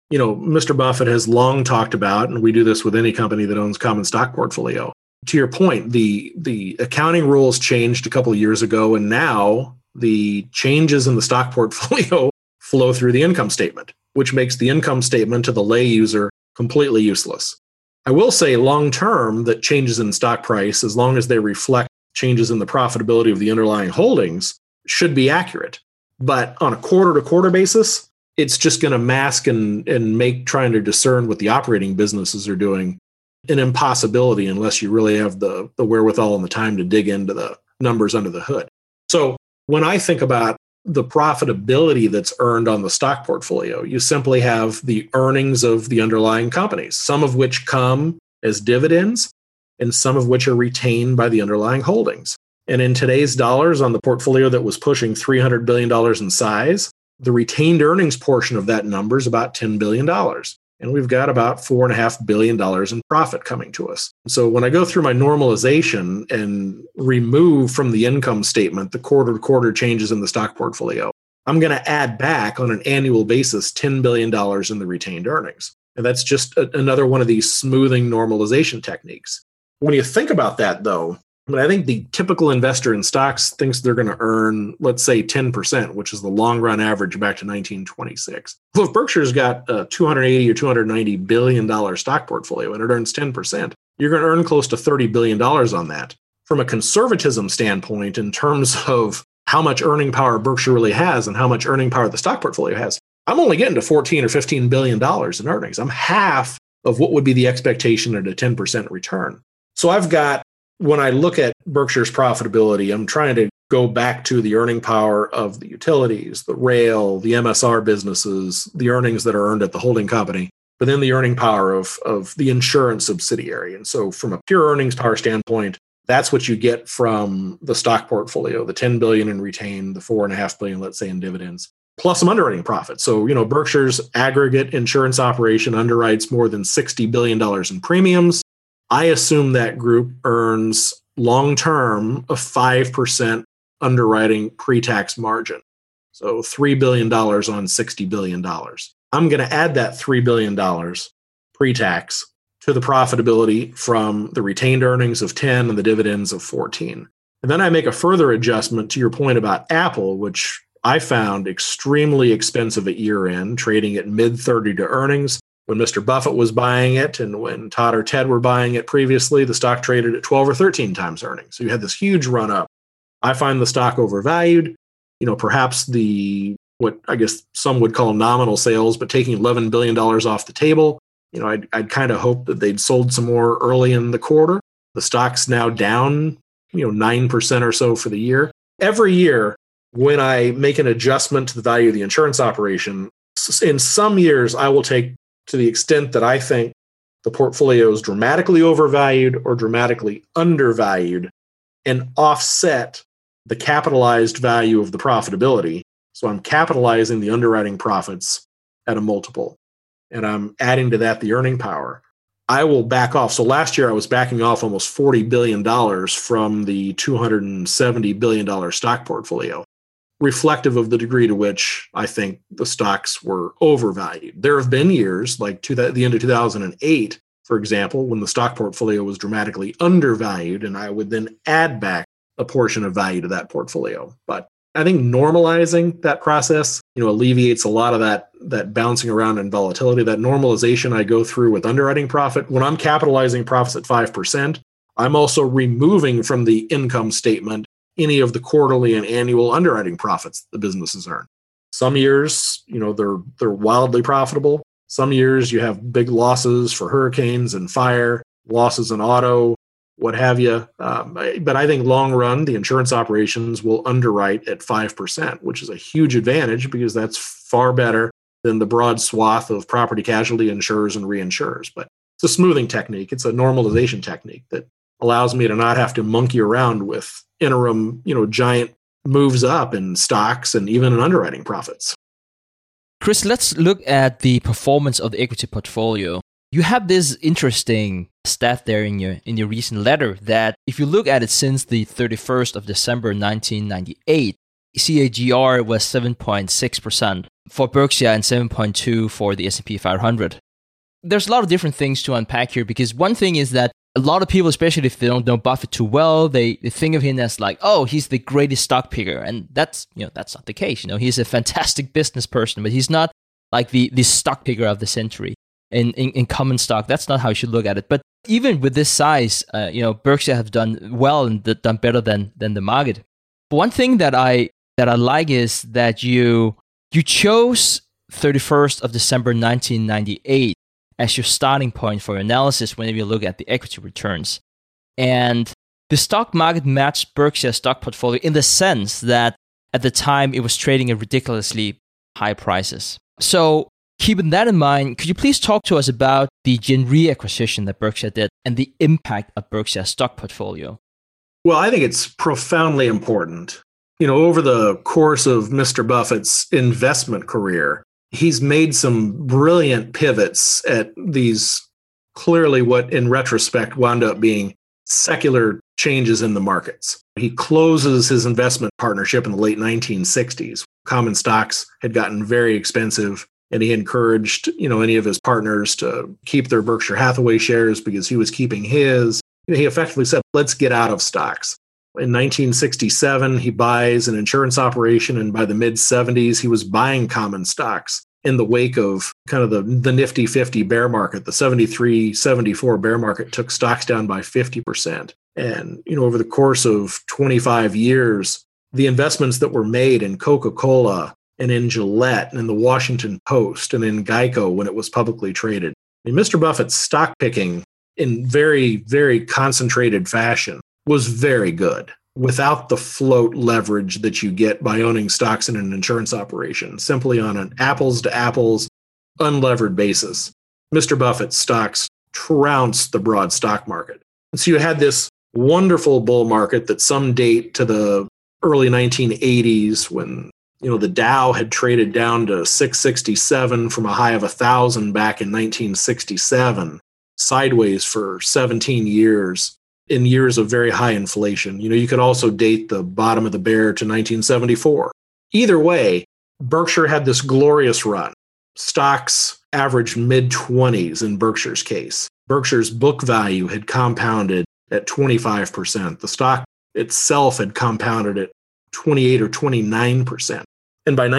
Mr. Buffett has long talked about, and we do this with any company that owns common stock portfolio. To your point, the accounting rules changed a couple of years ago, and now the changes in the stock portfolio flow through the income statement, which makes the income statement to the lay user completely useless. I will say long term that changes in stock price, as long as they reflect changes in the profitability of the underlying holdings, should be accurate. But on a quarter-to-quarter basis, it's just going to mask and make trying to discern what the operating businesses are doing an impossibility unless you really have the wherewithal and the time to dig into the numbers under the hood. So when I think about the profitability that's earned on the stock portfolio, you simply have the earnings of the underlying companies, some of which come as dividends and some of which are retained by the underlying holdings. And in today's dollars on the portfolio that was pushing $300 billion in size, the retained earnings portion of that number is about $10 billion. And we've got about $4.5 billion in profit coming to us. So when I go through my normalization and remove from the income statement the quarter-to-quarter changes in the stock portfolio, I'm going to add back on an annual basis $10 billion in the retained earnings. And that's just another one of these smoothing normalization techniques. When you think about that, though, I think the typical investor in stocks thinks they're going to earn, let's say, 10%, which is the long-run average back to 1926. Well, if Berkshire's got a $280 or $290 billion stock portfolio and it earns 10%, you're going to earn close to $30 billion on that. From a conservatism standpoint, in terms of how much earning power Berkshire really has and how much earning power the stock portfolio has, I'm only getting to $14 or $15 billion in earnings. I'm half of what would be the expectation at a 10% return. So I've got, when I look at Berkshire's profitability, I'm trying to go back to the earning power of the utilities, the rail, the MSR businesses, the earnings that are earned at the holding company, but then the earning power of the insurance subsidiary. And so from a pure earnings power standpoint, that's what you get from the stock portfolio, the $10 billion in retained, the $4.5 billion, let's say, in dividends. plus some underwriting profit. So, Berkshire's aggregate insurance operation underwrites more than $60 billion in premiums. I assume that group earns long-term a 5% underwriting pre-tax margin. So $3 billion on $60 billion. I'm going to add that $3 billion pre-tax to the profitability from the retained earnings of 10 and the dividends of 14. And then I make a further adjustment to your point about Apple, which I found extremely expensive at year-end, trading at mid-30 to earnings. When Mr. Buffett was buying it and when Todd or Ted were buying it previously, the stock traded at 12 or 13 times earnings. So you had this huge run-up. I find the stock overvalued. Perhaps what I guess some would call nominal sales, but taking $11 billion off the table, I'd kind of hope that they'd sold some more early in the quarter. The stock's now down, 9% or so for the year. Every year, when I make an adjustment to the value of the insurance operation, in some years, I will take to the extent that I think the portfolio is dramatically overvalued or dramatically undervalued and offset the capitalized value of the profitability. So I'm capitalizing the underwriting profits at a multiple, and I'm adding to that the earning power. I will back off. So last year I was backing off almost $40 billion from the $270 billion stock portfolio, reflective of the degree to which I think the stocks were overvalued. There have been years, like the end of 2008, for example, when the stock portfolio was dramatically undervalued, and I would then add back a portion of value to that portfolio. But I think normalizing that process, alleviates a lot of that bouncing around and volatility. That normalization I go through with underwriting profit. When I'm capitalizing profits at 5%, I'm also removing from the income statement any of the quarterly and annual underwriting profits the businesses earn. Some years, they're wildly profitable. Some years you have big losses for hurricanes and fire, losses in auto, what have you. But I think long run, the insurance operations will underwrite at 5%, which is a huge advantage because that's far better than the broad swath of property casualty insurers and reinsurers. But it's a smoothing technique. It's a normalization technique that allows me to not have to monkey around with interim, giant moves up in stocks and even in underwriting profits. Chris, let's look at the performance of the equity portfolio. You have this interesting stat there in your recent letter that if you look at it since the 31st of December 1998, CAGR was 7.6% for Berkshire and 7.2% for the S&P 500. There's a lot of different things to unpack here because one thing is that a lot of people, especially if they don't know Buffett too well, they think of him as like, oh, he's the greatest stock picker. And that's not the case. He's a fantastic business person, but he's not like the stock picker of the century. In common stock, that's not how you should look at it. But even with this size, Berkshire have done well and done better than the market. But one thing that I like is that you chose 31st of December 1998 as your starting point for your analysis whenever you look at the equity returns. And the stock market matched Berkshire's stock portfolio in the sense that at the time it was trading at ridiculously high prices. So keeping that in mind, could you please talk to us about the Gen Re acquisition that Berkshire did and the impact of Berkshire's stock portfolio? Well, I think it's profoundly important. Over the course of Mr. Buffett's investment career, he's made some brilliant pivots at these clearly what in retrospect wound up being secular changes in the markets. He closes his investment partnership in the late 1960s. Common stocks had gotten very expensive, and he encouraged, any of his partners to keep their Berkshire Hathaway shares because he was keeping his. He effectively said, let's get out of stocks. In 1967, he buys an insurance operation, and by the mid-70s, he was buying common stocks in the wake of kind of the nifty 50 bear market. The 73, 74 bear market took stocks down by 50%. And, over the course of 25 years, the investments that were made in Coca-Cola and in Gillette and in the Washington Post and in Geico when it was publicly traded. Mr. Buffett's stock picking in very, very concentrated fashion was very good without the float leverage that you get by owning stocks in an insurance operation, simply on an apples to apples, unlevered basis. Mr. Buffett's stocks trounced the broad stock market. And so you had this wonderful bull market that some date to the early 1980s when The Dow had traded down to 667 from a high of 1,000 back in 1967, sideways for 17 years, in years of very high inflation. You could also date the bottom of the bear to 1974. Either way, Berkshire had this glorious run. Stocks averaged mid-20s in Berkshire's case. Berkshire's book value had compounded at 25%. The stock itself had compounded at 28 or 29%. And by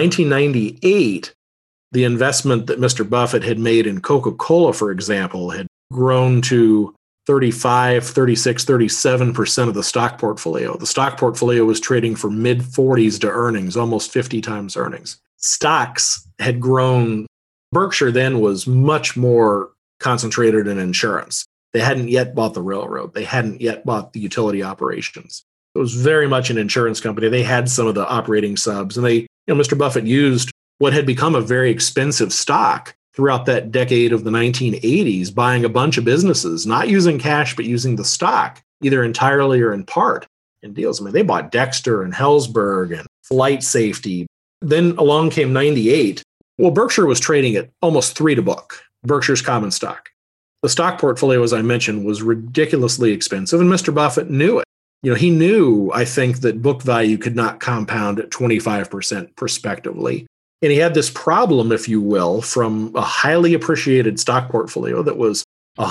1998, the investment that Mr. Buffett had made in Coca-Cola, for example, had grown to 35, 36, 37% of the stock portfolio. The stock portfolio was trading for mid-40s to earnings, almost 50 times earnings. Stocks had grown. Berkshire then was much more concentrated in insurance. They hadn't yet bought the railroad. They hadn't yet bought the utility operations. It was very much an insurance company. They had some of the operating subs, and Mr. Buffett used what had become a very expensive stock throughout that decade of the 1980s, buying a bunch of businesses, not using cash, but using the stock, either entirely or in part, in deals. They bought Dexter and Hellsberg and Flight Safety. Then along came 98. Well, Berkshire was trading at almost 3 to book, Berkshire's common stock. The stock portfolio, as I mentioned, was ridiculously expensive, and Mr. Buffett knew it. He knew, I think, that book value could not compound at 25% prospectively. And he had this problem, if you will, from a highly appreciated stock portfolio that was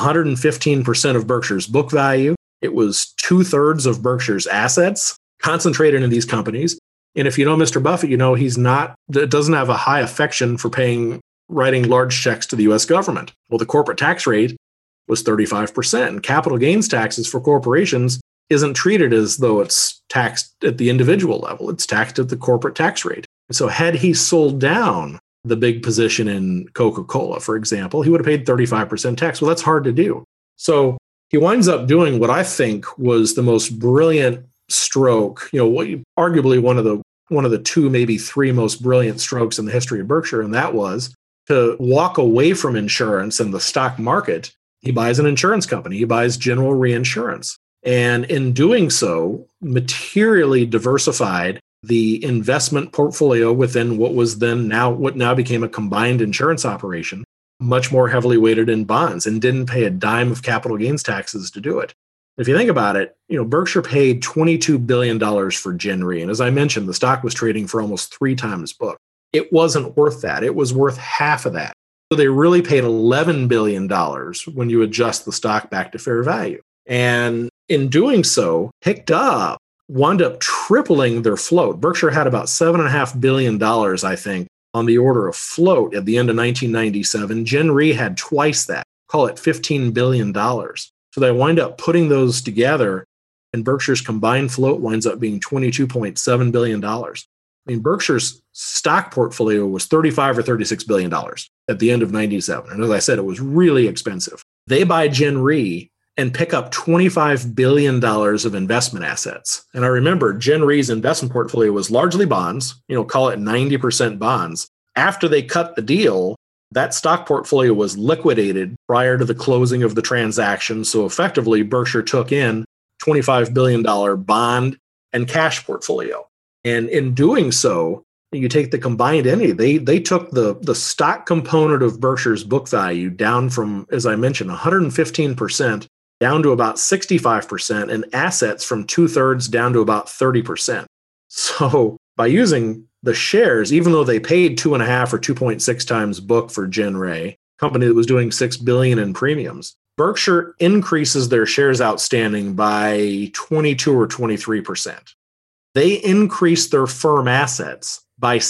115% of Berkshire's book value. It was 2/3 of Berkshire's assets concentrated in these companies. And if you know Mr. Buffett, doesn't have a high affection for writing large checks to the U.S. government. Well, the corporate tax rate was 35%, and capital gains taxes for corporations isn't treated as though it's taxed at the individual level. It's taxed at the corporate tax rate. So had he sold down the big position in Coca-Cola, for example, he would have paid 35% tax. Well, that's hard to do. So he winds up doing what I think was the most brilliant stroke, arguably one of the 2, maybe 3 most brilliant strokes in the history of Berkshire, and that was to walk away from insurance and the stock market. He buys an insurance company. He buys General Reinsurance. And in doing so, materially diversified the investment portfolio within what now became a combined insurance operation, much more heavily weighted in bonds, and didn't pay a dime of capital gains taxes to do it. If you think about it, Berkshire paid $22 billion for Gen Re. And as I mentioned, the stock was trading for almost 3 times book. It wasn't worth that. It was worth half of that. So they really paid $11 billion when you adjust the stock back to fair value. And in doing so, wound up tripling their float. Berkshire had about $7.5 billion, I think, on the order of float at the end of 1997. Gen Re had twice that, call it $15 billion. So they wind up putting those together, and Berkshire's combined float winds up being $22.7 billion. Berkshire's stock portfolio was $35 or $36 billion at the end of 97. And as I said, it was really expensive. They buy Gen Re and pick up $25 billion of investment assets. And I remember Gen Re's investment portfolio was largely bonds, call it 90% bonds. After they cut the deal, that stock portfolio was liquidated prior to the closing of the transaction. So effectively, Berkshire took in $25 billion bond and cash portfolio. And in doing so, you take the combined entity, they took the stock component of Berkshire's book value down from, as I mentioned, 115% down to about 65%, and assets from 2/3 down to about 30%. So by using the shares, even though they paid 2.5 or 2.6 times book for Gen Re, company that was doing $6 billion in premiums, Berkshire increases their shares outstanding by 22 or 23%. They increase their firm assets by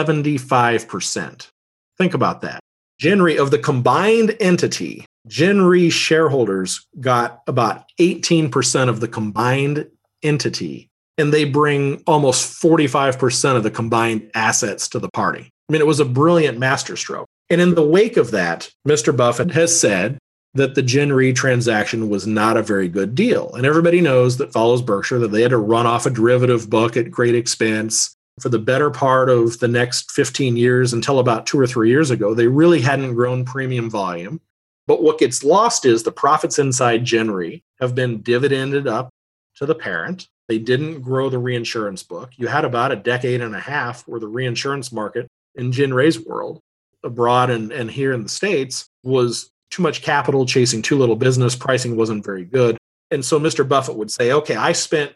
75%. Think about that. Gen Re, of the combined entity, Gen Re shareholders got about 18% of the combined entity, and they bring almost 45% of the combined assets to the party. It was a brilliant masterstroke. And in the wake of that, Mr. Buffett has said that the Gen Re transaction was not a very good deal. And everybody knows that follows Berkshire that they had to run off a derivative book at great expense. For the better part of the next 15 years, until about 2 or 3 years ago, they really hadn't grown premium volume. But what gets lost is the profits inside Gen Re have been dividended up to the parent. They didn't grow the reinsurance book. You had about a decade and a half where the reinsurance market in Jin Ray's world, abroad and here in the States, was too much capital chasing too little business. Pricing wasn't very good. And so Mr. Buffett would say, okay, I spent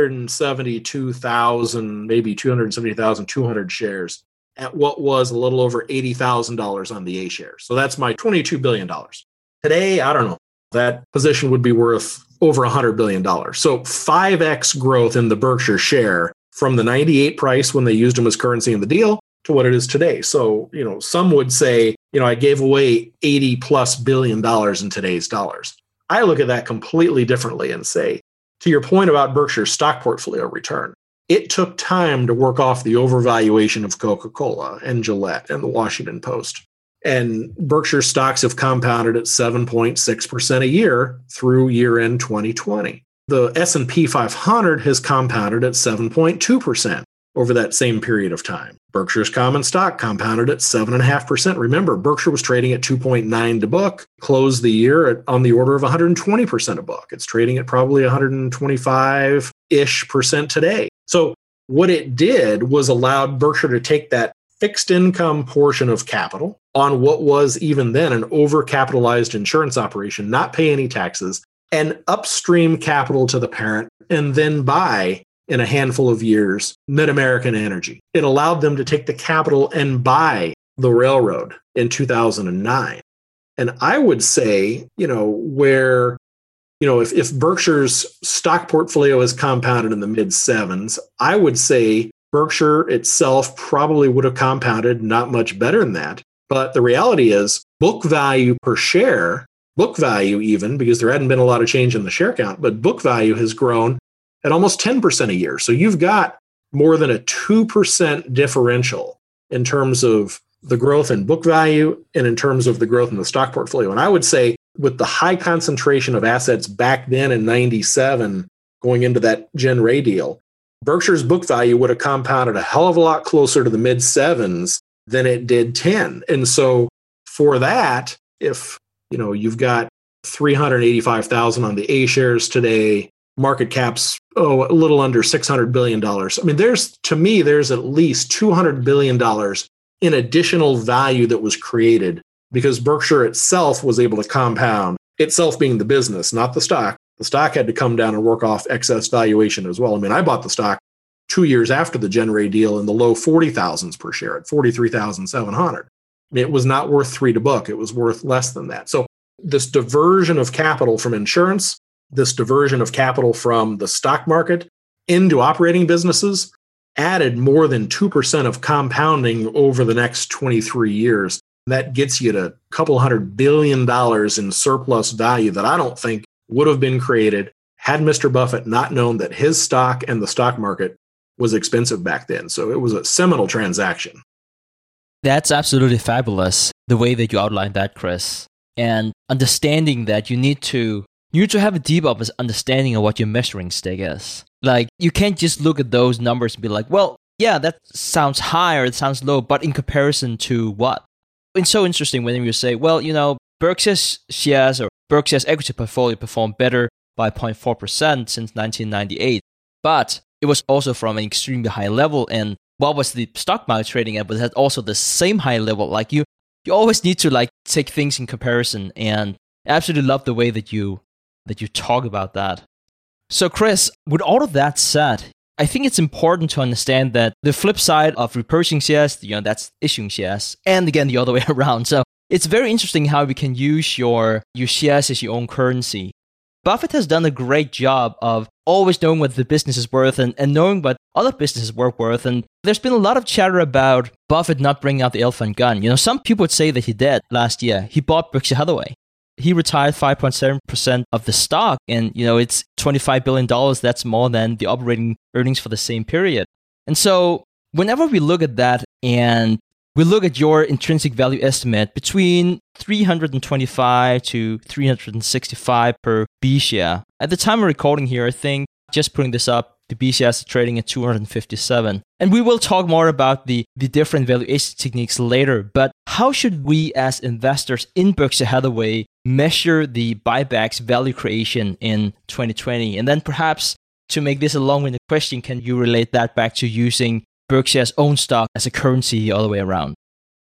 272,000, maybe 270,200 shares at what was a little over $80,000 on the A shares. So that's my $22 billion. Today, I don't know, that position would be worth over $100 billion. So 5x growth in the Berkshire share from the 98 price when they used them as currency in the deal to what it is today. So, some would say, I gave away $80+ billion in today's dollars. I look at that completely differently and say, to your point about Berkshire's stock portfolio return, it took time to work off the overvaluation of Coca-Cola and Gillette and the Washington Post. And Berkshire stocks have compounded at 7.6% a year through year-end 2020. The S&P 500 has compounded at 7.2% over that same period of time. Berkshire's common stock compounded at 7.5%. Remember, Berkshire was trading at 2.9 to book, closed the year on the order of 120% a book. It's trading at probably 125-ish% today. So what it did was allowed Berkshire to take that fixed income portion of capital on what was even then an overcapitalized insurance operation, not pay any taxes, and upstream capital to the parent, and then buy, in a handful of years, MidAmerican Energy. It allowed them to take the capital and buy the railroad in 2009. And I would say, if Berkshire's stock portfolio is compounded in the mid sevens, I would say Berkshire itself probably would have compounded not much better than that. But the reality is book value per share, book value even, because there hadn't been a lot of change in the share count, but book value has grown at almost 10% a year. So you've got more than a 2% differential in terms of the growth in book value and in terms of the growth in the stock portfolio. And I would say with the high concentration of assets back then in 97 going into that Jin Ray deal, Berkshire's book value would have compounded a hell of a lot closer to the mid sevens than it did 10. And so for that, if you've got 385,000 on the A shares today, market cap's a little under $600 billion. I mean, there's at least $200 billion in additional value that was created because Berkshire itself was able to compound, itself being the business, not the stock. The stock had to come down and work off excess valuation as well. I mean, I bought the stock 2 years after the Jin Ray deal in the low 40,000s per share at 43,700. It was not worth 3 to book. It was worth less than that. So this diversion of capital from insurance, this diversion of capital from the stock market into operating businesses added more than 2% of compounding over the next 23 years. That gets you to a couple $100 billion in surplus value that I don't think would have been created had Mr. Buffett not known that his stock and the stock market was expensive back then. So it was a seminal transaction. That's absolutely fabulous, the way that you outlined that, Chris. And understanding that you need to have a deep understanding of what your measuring stick is. Like, you can't just look at those numbers and be like, well, yeah, that sounds high or it sounds low, but in comparison to what? It's so interesting when you say, well, Berkshire's shares or Berkshire's equity portfolio performed better by 0.4% since 1998, but it was also from an extremely high level. And what was the stock market trading at? But it had also the same high level. Like, you always need to take things in comparison. And I absolutely love the way that you talk about that. So Chris, with all of that said, I think it's important to understand that the flip side of repurchasing shares, that's issuing shares, and again, the other way around. So it's very interesting how we can use your shares as your own currency. Buffett has done a great job of always knowing what the business is worth and knowing what other businesses were worth. And there's been a lot of chatter about Buffett not bringing out the elephant gun. Some people would say that he did last year. He bought Berkshire Hathaway. He retired 5.7% of the stock, and it's $25 billion. That's more than the operating earnings for the same period. And so whenever we look at that and we look at your intrinsic value estimate between 325 to 365 per B share. At the time of recording here, I think, just putting this up, the B shares are trading at 257. And we will talk more about the different valuation techniques later, but how should we as investors in Berkshire Hathaway measure the buyback's value creation in 2020? And then perhaps to make this a long-winded question, can you relate that back to using Berkshire's own stock as a currency all the way around?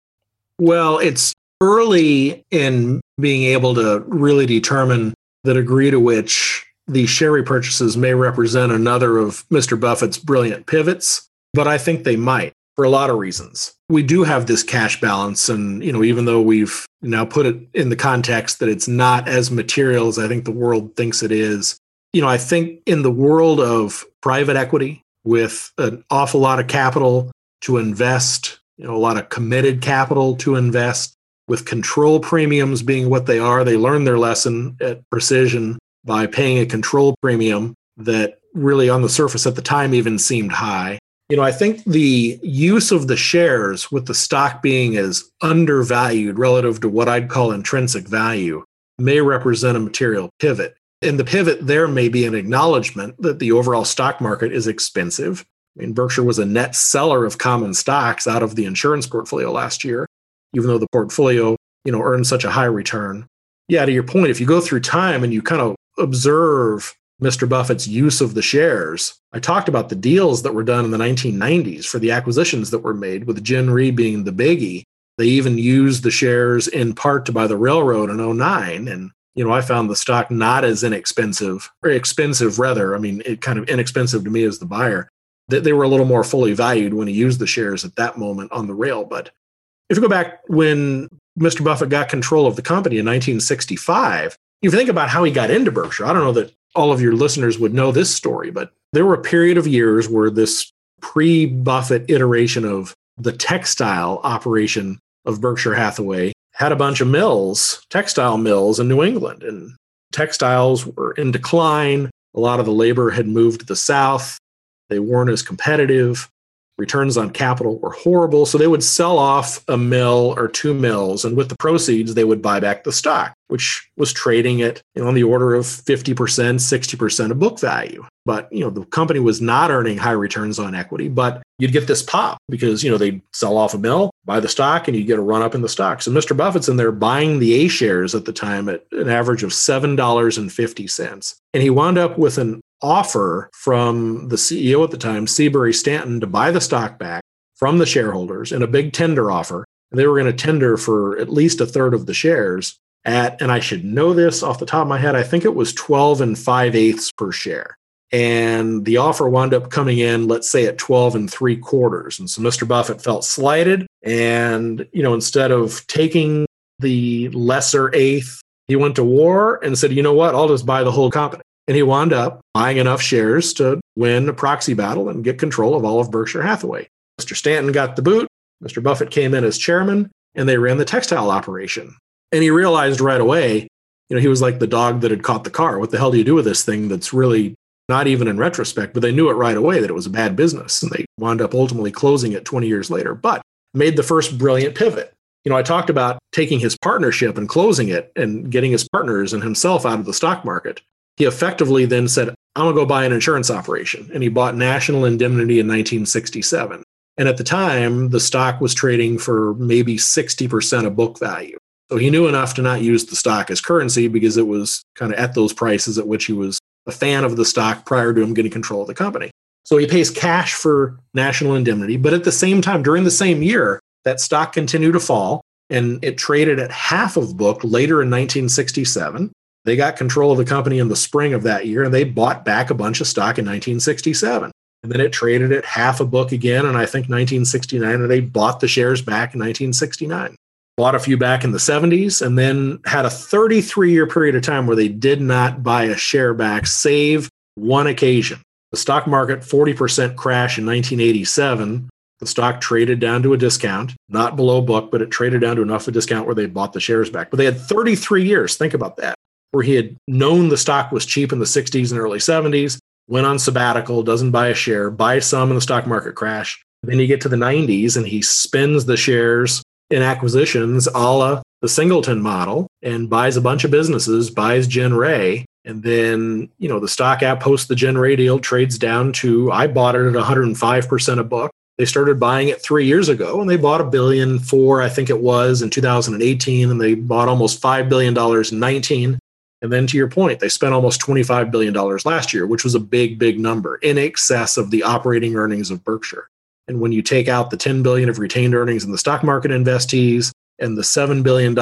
Well, it's early in being able to really determine the degree to which these share repurchases may represent another of Mr. Buffett's brilliant pivots, but I think they might for a lot of reasons. We do have this cash balance, and even though we've now put it in the context that it's not as material as I think the world thinks it is, I think in the world of private equity with an awful lot of capital to invest, a lot of committed capital to invest, with control premiums being what they are, they learned their lesson at Precision by paying a control premium that really on the surface at the time even seemed high. I think the use of the shares with the stock being as undervalued relative to what I'd call intrinsic value may represent a material pivot. And the pivot there may be an acknowledgement that the overall stock market is expensive. Berkshire was a net seller of common stocks out of the insurance portfolio last year, even though the portfolio, earned such a high return. Yeah, to your point, if you go through time and you kind of observe Mr. Buffett's use of the shares, I talked about the deals that were done in the 1990s for the acquisitions that were made, with Gen Re being the biggie. They even used the shares in part to buy the railroad in 2009. And, I found the stock not as inexpensive, or expensive rather. It kind of inexpensive to me as the buyer. They were a little more fully valued when he used the shares at that moment on the rail. But if you go back when Mr. Buffett got control of the company in 1965, if you think about how he got into Berkshire, I don't know that all of your listeners would know this story, but there were a period of years where this pre-Buffett iteration of the textile operation of Berkshire Hathaway had a bunch of mills, textile mills in New England, and textiles were in decline. A lot of the labor had moved to the South. They weren't as competitive. Returns on capital were horrible. So they would sell off a mill or two mills, and with the proceeds, they would buy back the stock, which was trading at on the order of 50%, 60% of book value. But the company was not earning high returns on equity, but you'd get this pop because they'd sell off a mill, buy the stock, and you get a run up in the stock. So Mr. Buffett's in there buying the A shares at the time at an average of $7.50. And he wound up with an offer from the CEO at the time, Seabury Stanton, to buy the stock back from the shareholders in a big tender offer. And they were going to tender for at least a third of the shares at, and I should know this off the top of my head, I think it was 12 5/8 per share. And the offer wound up coming in, let's say, at 12 3/4. And so Mr. Buffett felt slighted. And, instead of taking the lesser eighth, he went to war and said, what, I'll just buy the whole company. And he wound up buying enough shares to win a proxy battle and get control of all of Berkshire Hathaway. Mr. Stanton got the boot. Mr. Buffett came in as chairman, and they ran the textile operation. And he realized right away, he was like the dog that had caught the car. What the hell do you do with this thing that's really not even in retrospect, but they knew it right away that it was a bad business. And they wound up ultimately closing it 20 years later, but made the first brilliant pivot. I talked about taking his partnership and closing it and getting his partners and himself out of the stock market. He effectively then said, I'm going to go buy an insurance operation. And he bought National Indemnity in 1967. And at the time, the stock was trading for maybe 60% of book value. So he knew enough to not use the stock as currency because it was kind of at those prices at which he was a fan of the stock prior to him getting control of the company. So he pays cash for National Indemnity. But at the same time, during the same year, that stock continued to fall, and it traded at half of book later in 1967. They got control of the company in the spring of that year, and they bought back a bunch of stock in 1967. And then it traded at half a book again, and I think 1969, and they bought the shares back in 1969. Bought a few back in the 70s, and then had a 33-year period of time where they did not buy a share back, save one occasion. The stock market 40% crash in 1987. The stock traded down to a discount, not below book, but it traded down to enough of a discount where they bought the shares back. But they had 33 years, think about that, where he had known the stock was cheap in the 60s and early 70s, went on sabbatical, doesn't buy a share, buys some in the stock market crash. Then you get to the 90s and he spends the shares in acquisitions a la the Singleton model and buys a bunch of businesses, buys Gen Re. And then, the stock app post the Gen Re deal trades down to, I bought it at 105% of book. They started buying it 3 years ago, and they bought $1.4 billion, I think it was, in 2018, and they bought almost $5 billion in 2019. And then to your point, they spent almost $25 billion last year, which was a big, big number, in excess of the operating earnings of Berkshire. And when you take out the $10 billion of retained earnings in the stock market investees and the $7 billion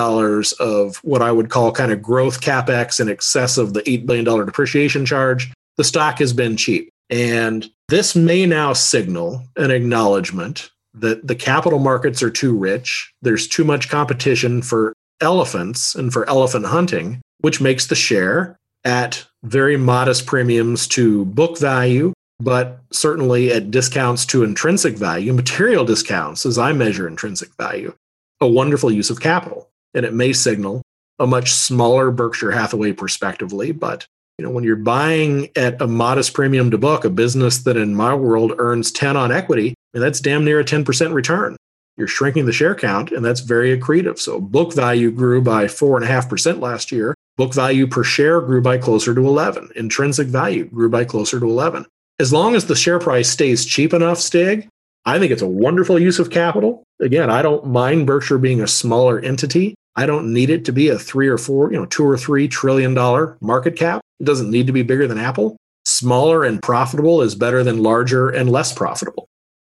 of what I would call kind of growth CapEx in excess of the $8 billion depreciation charge, the stock has been cheap. And this may now signal an acknowledgement that the capital markets are too rich. There's too much competition for elephants and for elephant hunting, which makes the share at very modest premiums to book value, but certainly at discounts to intrinsic value, material discounts as I measure intrinsic value, a wonderful use of capital. And it may signal a much smaller Berkshire Hathaway prospectively, but when you're buying at a modest premium to book a business that in my world earns 10 on equity, and that's damn near a 10% return. You're shrinking the share count, and that's very accretive. So book value grew by 4.5% last year. Book value per share grew by closer to 11. Intrinsic value grew by closer to 11. As long as the share price stays cheap enough, Stig, I think it's a wonderful use of capital. Again, I don't mind Berkshire being a smaller entity. I don't need it to be a $2 or $3 trillion market cap. It doesn't need to be bigger than Apple. Smaller and profitable is better than larger and less profitable.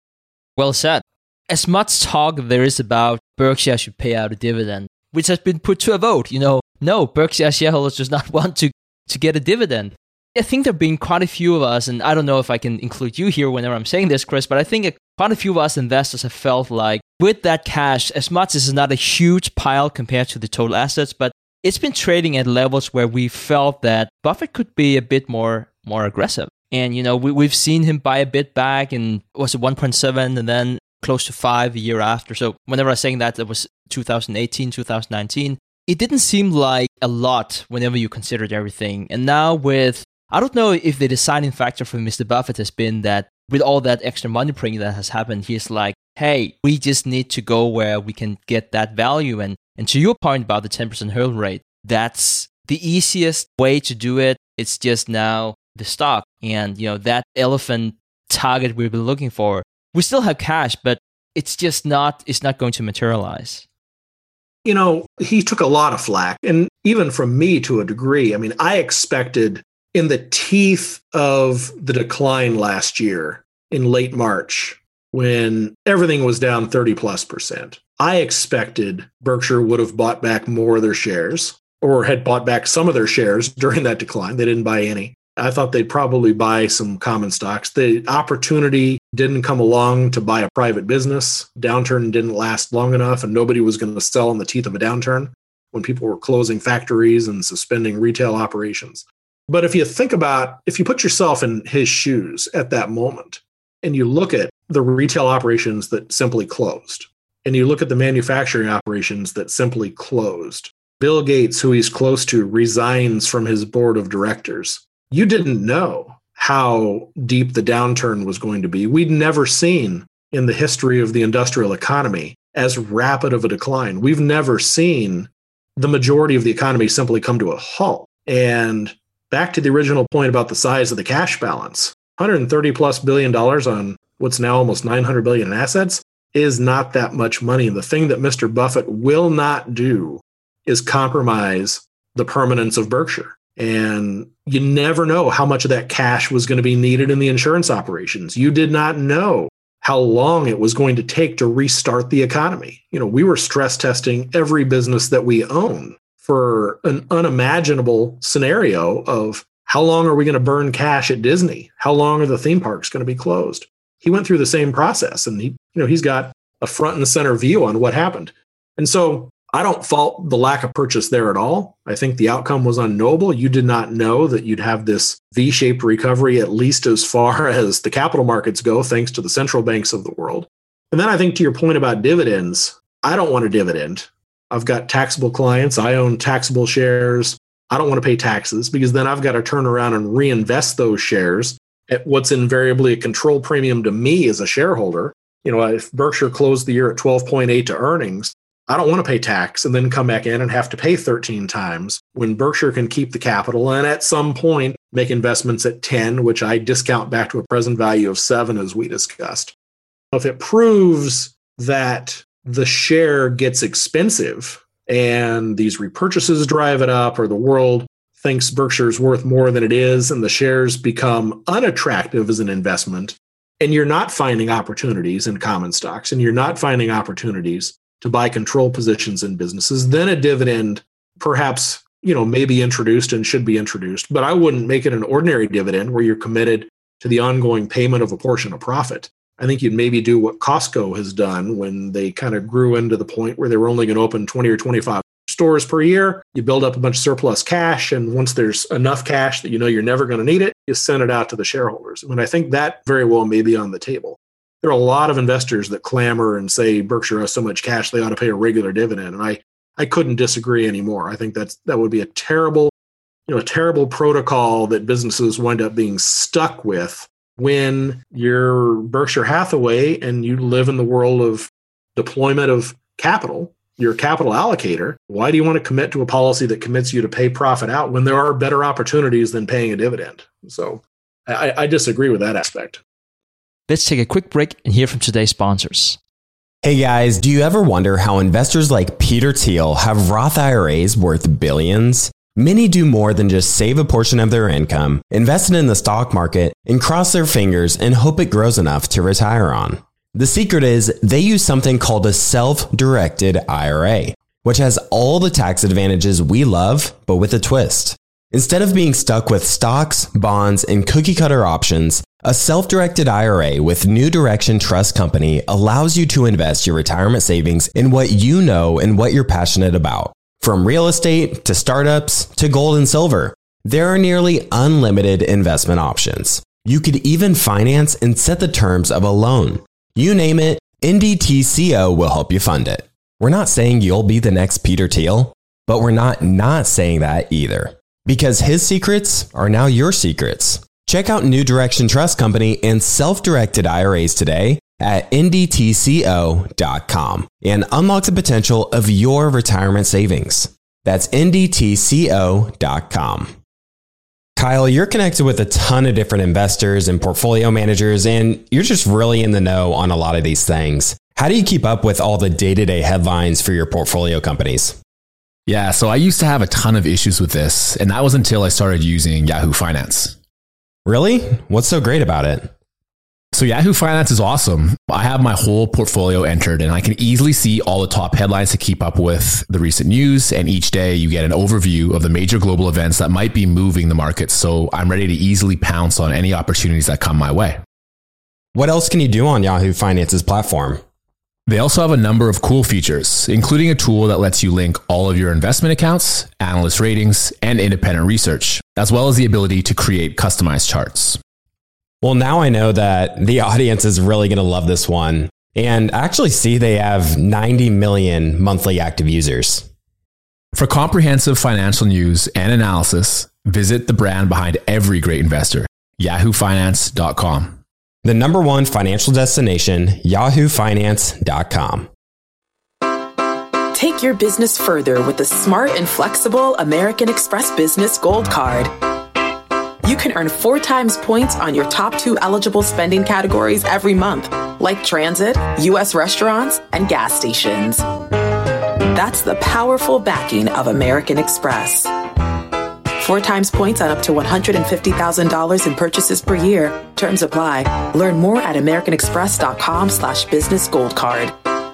Well said. As much talk there is about Berkshire should pay out a dividend, which has been put to a vote, no, Berkshire shareholders does not want to get a dividend. I think there have been quite a few of us, and I don't know if I can include you here whenever I'm saying this, Chris, but I think quite a few of us investors have felt like with that cash, as much as it's not a huge pile compared to the total assets, but it's been trading at levels where we felt that Buffett could be a bit more aggressive. And, we've seen him buy a bit back in, was it 1.7 and then close to 5 a year after. So whenever I was saying that was 2018, 2019, it didn't seem like a lot whenever you considered everything. And now I don't know if the deciding factor for Mr. Buffett has been that with all that extra money printing that has happened, he's like, hey, we just need to go where we can get that value. And to your point about the 10% hurdle rate, that's the easiest way to do it. It's just now the stock. And, that elephant target we've been looking for, we still have cash, but it's not going to materialize. He took a lot of flack, and even from me to a degree. I expected in the teeth of the decline last year in late March, when everything was down 30+%, I expected Berkshire would have bought back more of their shares, or had bought back some of their shares during that decline. They didn't buy any. I thought they'd probably buy some common stocks. The opportunity didn't come along to buy a private business. Downturn didn't last long enough, and nobody was going to sell in the teeth of a downturn when people were closing factories and suspending retail operations. But if you put yourself in his shoes at that moment, and you look at the retail operations that simply closed, and you look at the manufacturing operations that simply closed, Bill Gates, who he's close to, resigns from his board of directors. You didn't know how deep the downturn was going to be. We'd never seen in the history of the industrial economy as rapid of a decline. We've never seen the majority of the economy simply come to a halt. And back to the original point about the size of the cash balance, $130+ billion on what's now almost $900 billion in assets is not that much money. The thing that Mr. Buffett will not do is compromise the permanence of Berkshire. And you never know how much of that cash was going to be needed in the insurance operations. You did not know how long it was going to take to restart the economy. We were stress testing every business that we own for an unimaginable scenario of how long are we going to burn cash at Disney? How long are the theme parks going to be closed? He went through the same process, and he's got a front and center view on what happened. And so I don't fault the lack of purchase there at all. I think the outcome was unknowable. You did not know that you'd have this V-shaped recovery, at least as far as the capital markets go, thanks to the central banks of the world. And then I think to your point about dividends, I don't want a dividend. I've got taxable clients. I own taxable shares. I don't want to pay taxes because then I've got to turn around and reinvest those shares at what's invariably a control premium to me as a shareholder. If Berkshire closed the year at 12.8 to earnings, I don't want to pay tax and then come back in and have to pay 13 times when Berkshire can keep the capital and at some point make investments at 10, which I discount back to a present value of 7, as we discussed. If it proves that the share gets expensive and these repurchases drive it up, or the world thinks Berkshire's worth more than it is, and the shares become unattractive as an investment, and you're not finding opportunities in common stocks, and you're not finding opportunities to buy control positions in businesses, then a dividend perhaps, may be introduced and should be introduced. But I wouldn't make it an ordinary dividend where you're committed to the ongoing payment of a portion of profit. I think you'd maybe do what Costco has done when they kind of grew into the point where they were only going to open 20 or 25 stores per year. You build up a bunch of surplus cash, and once there's enough cash that you're never going to need it, you send it out to the shareholders. I think that very well may be on the table. There are a lot of investors that clamor and say Berkshire has so much cash they ought to pay a regular dividend, and I couldn't disagree anymore. I think that would be a terrible protocol that businesses wind up being stuck with when you're Berkshire Hathaway and you live in the world of deployment of capital. You're a capital allocator. Why do you want to commit to a policy that commits you to pay profit out when there are better opportunities than paying a dividend? So I disagree with that aspect. Let's take a quick break and hear from today's sponsors. Hey guys, do you ever wonder how investors like Peter Thiel have Roth IRAs worth billions? Many do more than just save a portion of their income, invest it in the stock market, and cross their fingers and hope it grows enough to retire on. The secret is they use something called a self-directed IRA, which has all the tax advantages we love, but with a twist. Instead of being stuck with stocks, bonds, and cookie-cutter options, a self-directed IRA with New Direction Trust Company allows you to invest your retirement savings in what you know and what you're passionate about. From real estate to startups to gold and silver, there are nearly unlimited investment options. You could even finance and set the terms of a loan. You name it, NDTCO will help you fund it. We're not saying you'll be the next Peter Thiel, but we're not saying that either. Because his secrets are now your secrets. Check out New Direction Trust Company and self-directed IRAs today at ndtco.com and unlock the potential of your retirement savings. That's ndtco.com. Kyle, you're connected with a ton of different investors and portfolio managers, and you're just really in the know on a lot of these things. How do you keep up with all the day-to-day headlines for your portfolio companies? Yeah, so I used to have a ton of issues with this, and that was until I started using Yahoo Finance. Really? What's so great about it? So Yahoo Finance is awesome. I have my whole portfolio entered, and I can easily see all the top headlines to keep up with the recent news. And each day you get an overview of the major global events that might be moving the market. So I'm ready to easily pounce on any opportunities that come my way. What else can you do on Yahoo Finance's platform? They also have a number of cool features, including a tool that lets you link all of your investment accounts, analyst ratings, and independent research, as well as the ability to create customized charts. Well, now I know that the audience is really going to love this one, and actually see they have 90 million monthly active users. For comprehensive financial news and analysis, visit the brand behind every great investor, yahoofinance.com. The number one financial destination, yahoofinance.com. Take your business further with the smart and flexible American Express Business Gold Card. You can earn 4 times points on your top 2 eligible spending categories every month, like transit, U.S. restaurants, and gas stations. That's the powerful backing of American Express. 4 times points on up to $150,000 in purchases per year. Terms apply. Learn more at americanexpress.com/business gold card.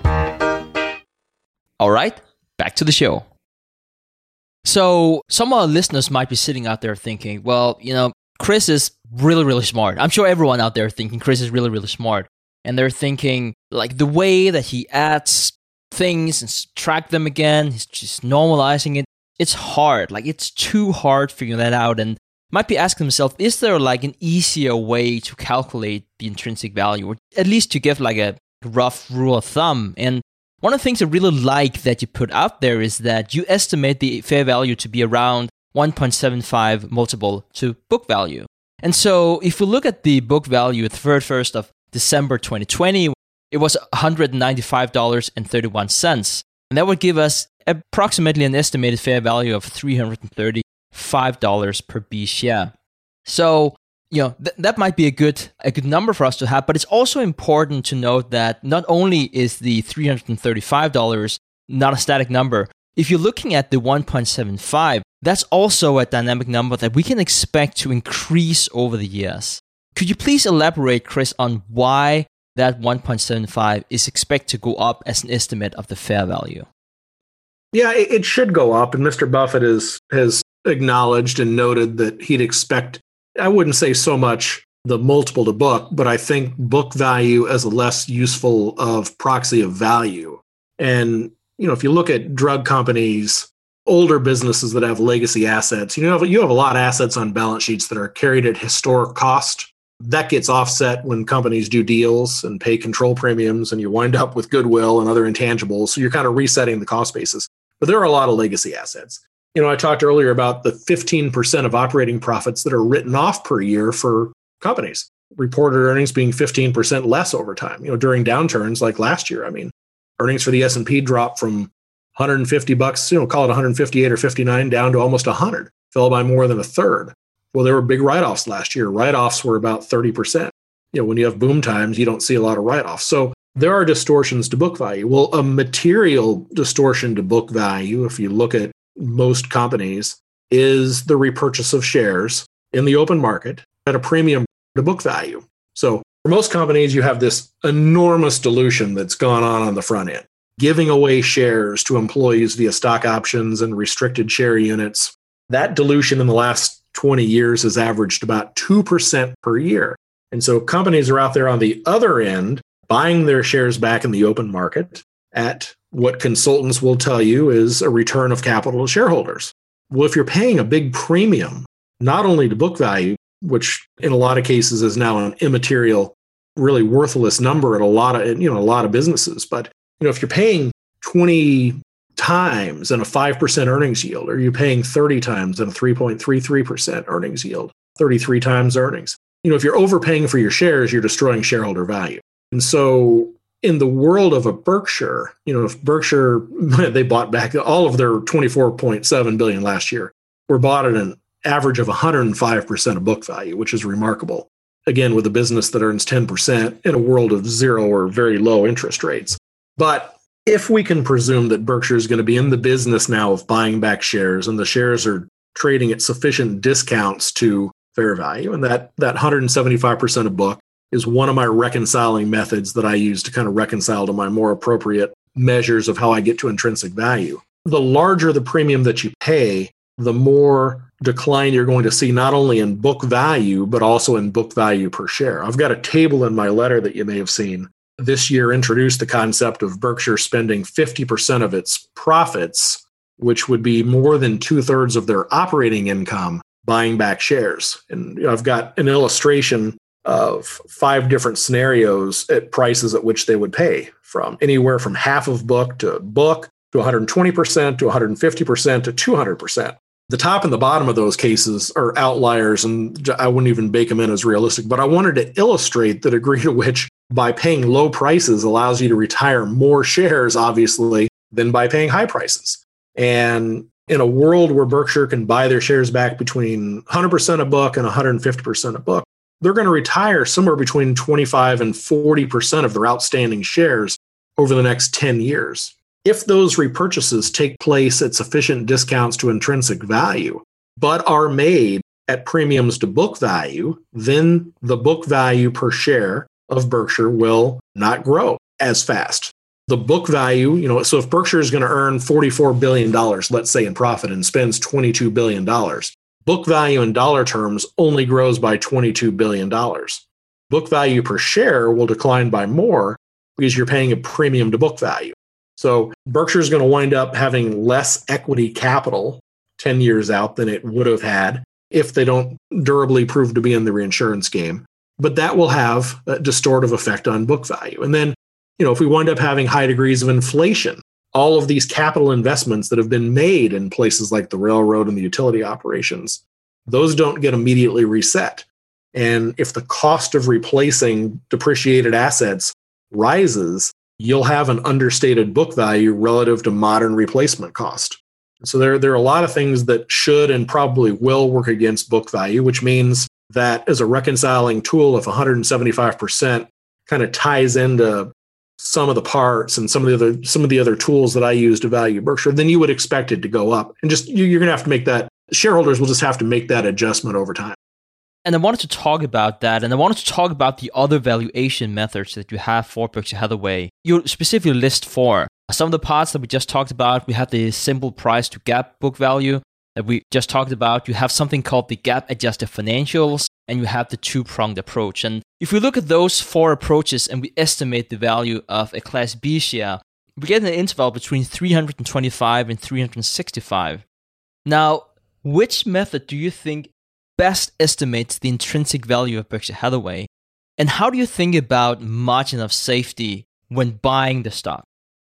All right, back to the show. So some of our listeners might be sitting out there thinking, well, Chris is really, really smart. I'm sure everyone out there thinking Chris is really, really smart. And they're thinking, like, the way that he adds things and subtract them again, he's just normalizing it. It's hard. Like, it's too hard figuring that out. And might be asking himself, is there like an easier way to calculate the intrinsic value, or at least to give like a rough rule of thumb? And one of the things I really like that you put out there is that you estimate the fair value to be around 1.75 multiple to book value. And so if we look at the book value at the 31st of December 2020, it was $195.31. And that would give us approximately an estimated fair value of $335 per B share. So, that might be a good number for us to have, but it's also important to note that not only is the $335 not a static number, if you're looking at the 1.75, that's also a dynamic number that we can expect to increase over the years. Could you please elaborate, Chris, on why that 1.75 is expected to go up as an estimate of the fair value? Yeah, it should go up. And Mr. Buffett has acknowledged and noted that he'd expect, I wouldn't say so much the multiple to book, but I think book value as a less useful of proxy of value. And, if you look at drug companies, older businesses that have legacy assets, you have a lot of assets on balance sheets that are carried at historic cost. That gets offset when companies do deals and pay control premiums, and you wind up with goodwill and other intangibles. So you're kind of resetting the cost basis. But there are a lot of legacy assets. I talked earlier about the 15% of operating profits that are written off per year for companies. Reported earnings being 15% less over time. During downturns like last year, earnings for the S&P dropped from $150, call it 158 or 59, down to almost 100. Fell by more than a third. Well, there were big write-offs last year. Write-offs were about 30%. When you have boom times, you don't see a lot of write-offs. So there are distortions to book value. Well, a material distortion to book value, if you look at most companies, is the repurchase of shares in the open market at a premium to book value. So for most companies, you have this enormous dilution that's gone on the front end, giving away shares to employees via stock options and restricted share units. That dilution in the last 20 years has averaged about 2% per year. And so companies are out there on the other end buying their shares back in the open market at what consultants will tell you is a return of capital to shareholders. Well, if you're paying a big premium, not only to book value, which in a lot of cases is now an immaterial, really worthless number at a lot of businesses, but if you're paying 20 times and a 5% earnings yield, or you're paying 30 times and a 3.33% earnings yield, 33 times earnings. If you're overpaying for your shares, you're destroying shareholder value. And so in the world of a Berkshire, if Berkshire, they bought back all of their $24.7 billion last year, were bought at an average of 105% of book value, which is remarkable. Again, with a business that earns 10% in a world of zero or very low interest rates. But if we can presume that Berkshire is going to be in the business now of buying back shares, and the shares are trading at sufficient discounts to fair value, and that 175% of book is one of my reconciling methods that I use to kind of reconcile to my more appropriate measures of how I get to intrinsic value. The larger the premium that you pay, the more decline you're going to see not only in book value, but also in book value per share. I've got a table in my letter that you may have seen. This year introduced the concept of Berkshire spending 50% of its profits, which would be more than 2/3 of their operating income, buying back shares. And I've got an illustration of 5 different scenarios at prices at which they would pay, from anywhere from half of book to 120% to 150% to 200%. The top and the bottom of those cases are outliers, and I wouldn't even bake them in as realistic, but I wanted to illustrate the degree to which by paying low prices allows you to retire more shares, obviously, than by paying high prices. And in a world where Berkshire can buy their shares back between 100% of book and 150% of book, they're going to retire somewhere between 25 and 40% of their outstanding shares over the next 10 years. If those repurchases take place at sufficient discounts to intrinsic value, but are made at premiums to book value, then the book value per share of Berkshire will not grow as fast. The book value, so if Berkshire is going to earn $44 billion, let's say, in profit and spends $22 billion, book value in dollar terms only grows by $22 billion. Book value per share will decline by more because you're paying a premium to book value. So Berkshire is going to wind up having less equity capital 10 years out than it would have had if they don't durably prove to be in the reinsurance game. But that will have a distortive effect on book value. And then, if we wind up having high degrees of inflation, all of these capital investments that have been made in places like the railroad and the utility operations, those don't get immediately reset. And if the cost of replacing depreciated assets rises, you'll have an understated book value relative to modern replacement cost. So there are a lot of things that should and probably will work against book value, which means that as a reconciling tool, if 175% kind of ties into sum of the parts and some of the other tools that I use to value Berkshire, then you would expect it to go up. And just you're going to have to make that. Shareholders will just have to make that adjustment over time. And I wanted to talk about that, and I wanted to talk about the other valuation methods that you have for Berkshire Hathaway. You specifically list 4. Some of the parts that we just talked about, we have the simple price to GAAP book value that we just talked about. You have something called the GAAP adjusted financials, and you have the 2-pronged approach. And if we look at those 4 approaches and we estimate the value of a Class B share, we get an interval between 325 and 365. Now, which method do you think best estimates the intrinsic value of Berkshire Hathaway? And how do you think about margin of safety when buying the stock?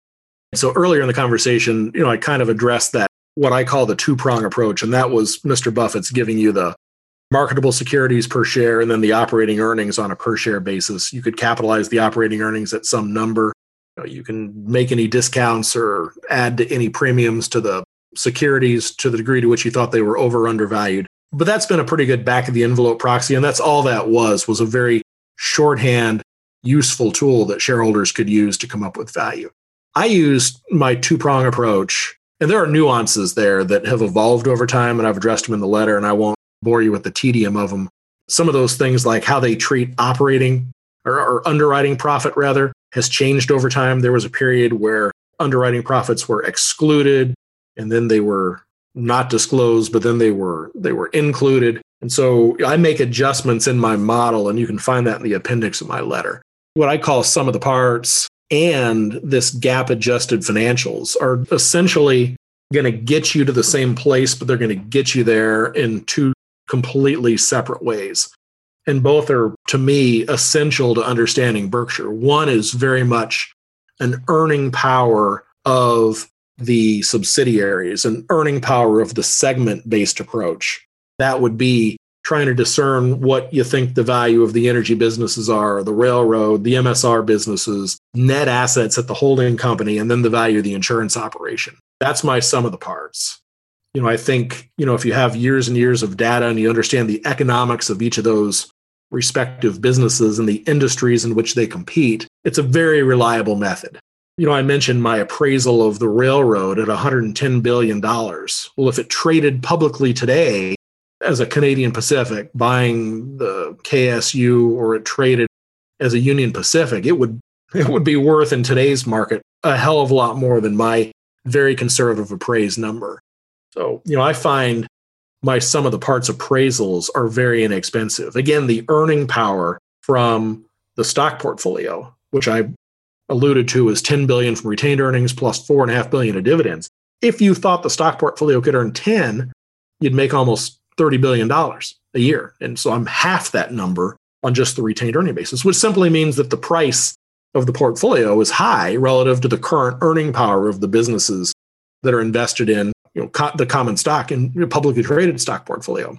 So earlier in the conversation, I kind of addressed that, what I call the 2-prong approach. And that was Mr. Buffett's giving you the marketable securities per share and then the operating earnings on a per share basis. You could capitalize the operating earnings at some number. You can make any discounts or add to any premiums to the securities to the degree to which you thought they were over or undervalued. But that's been a pretty good back of the envelope proxy. And that's all that was a very shorthand, useful tool that shareholders could use to come up with value. I used my 2-prong approach, and there are nuances there that have evolved over time, and I've addressed them in the letter, and I won't bore you with the tedium of them. Some of those things, like how they treat operating or underwriting profit, rather, has changed over time. There was a period where underwriting profits were excluded, and then they were not disclosed, but then they were included. And so I make adjustments in my model, and you can find that in the appendix of my letter. What I call sum of the parts and this GAAP adjusted financials are essentially going to get you to the same place, but they're going to get you there in 2 completely separate ways. And both are, to me, essential to understanding Berkshire. One is very much an earning power of the subsidiaries, an earning power of the segment-based approach. That would be trying to discern what you think the value of the energy businesses are, the railroad, the MSR businesses, net assets at the holding company, and then the value of the insurance operation. That's my sum of the parts. I think, if you have years and years of data and you understand the economics of each of those respective businesses and the industries in which they compete, it's a very reliable method. I mentioned my appraisal of the railroad at $110 billion. Well, if it traded publicly today as a Canadian Pacific buying the KSU, or it traded as a Union Pacific, it would be worth in today's market a hell of a lot more than my very conservative appraised number. So, I find my sum of the parts appraisals are very inexpensive. Again, the earning power from the stock portfolio, which I alluded to as $10 billion from retained earnings plus $4.5 billion of dividends. If you thought the stock portfolio could earn 10, you'd make almost $30 billion a year. And so I'm half that number on just the retained earning basis, which simply means that the price of the portfolio is high relative to the current earning power of the businesses that are invested in the common stock and publicly traded stock portfolio.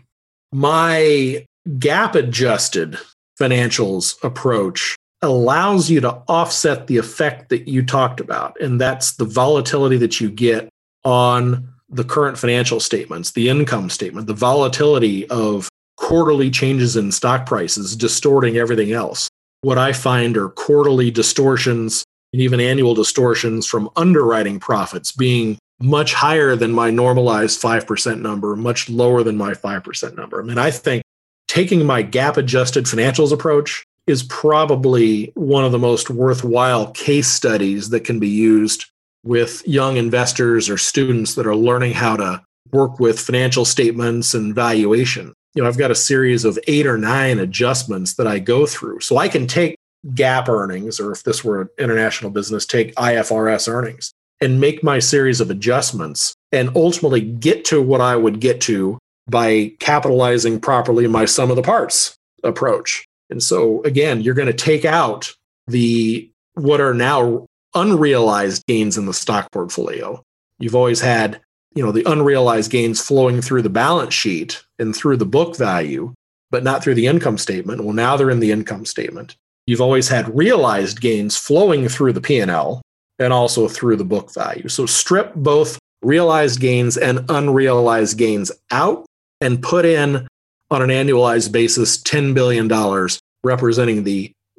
My GAAP adjusted financials approach allows you to offset the effect that you talked about. And that's the volatility that you get on the current financial statements, the income statement, the volatility of quarterly changes in stock prices distorting everything else. What I find are quarterly distortions and even annual distortions from underwriting profits being much higher than my normalized 5% number, much lower than my 5% number. I think taking my GAAP adjusted financials approach is probably one of the most worthwhile case studies that can be used with young investors or students that are learning how to work with financial statements and valuation. I've got a series of 8 or 9 adjustments that I go through. So I can take GAAP earnings, or if this were an international business, take IFRS earnings and make my series of adjustments and ultimately get to what I would get to by capitalizing properly my sum of the parts approach. And so again, you're going to take out what are now unrealized gains in the stock portfolio. You've always had, the unrealized gains flowing through the balance sheet and through the book value, but not through the income statement. Well, now they're in the income statement. You've always had realized gains flowing through the P&L and also through the book value. So strip both realized gains and unrealized gains out and put in on an annualized basis $10 billion, representing the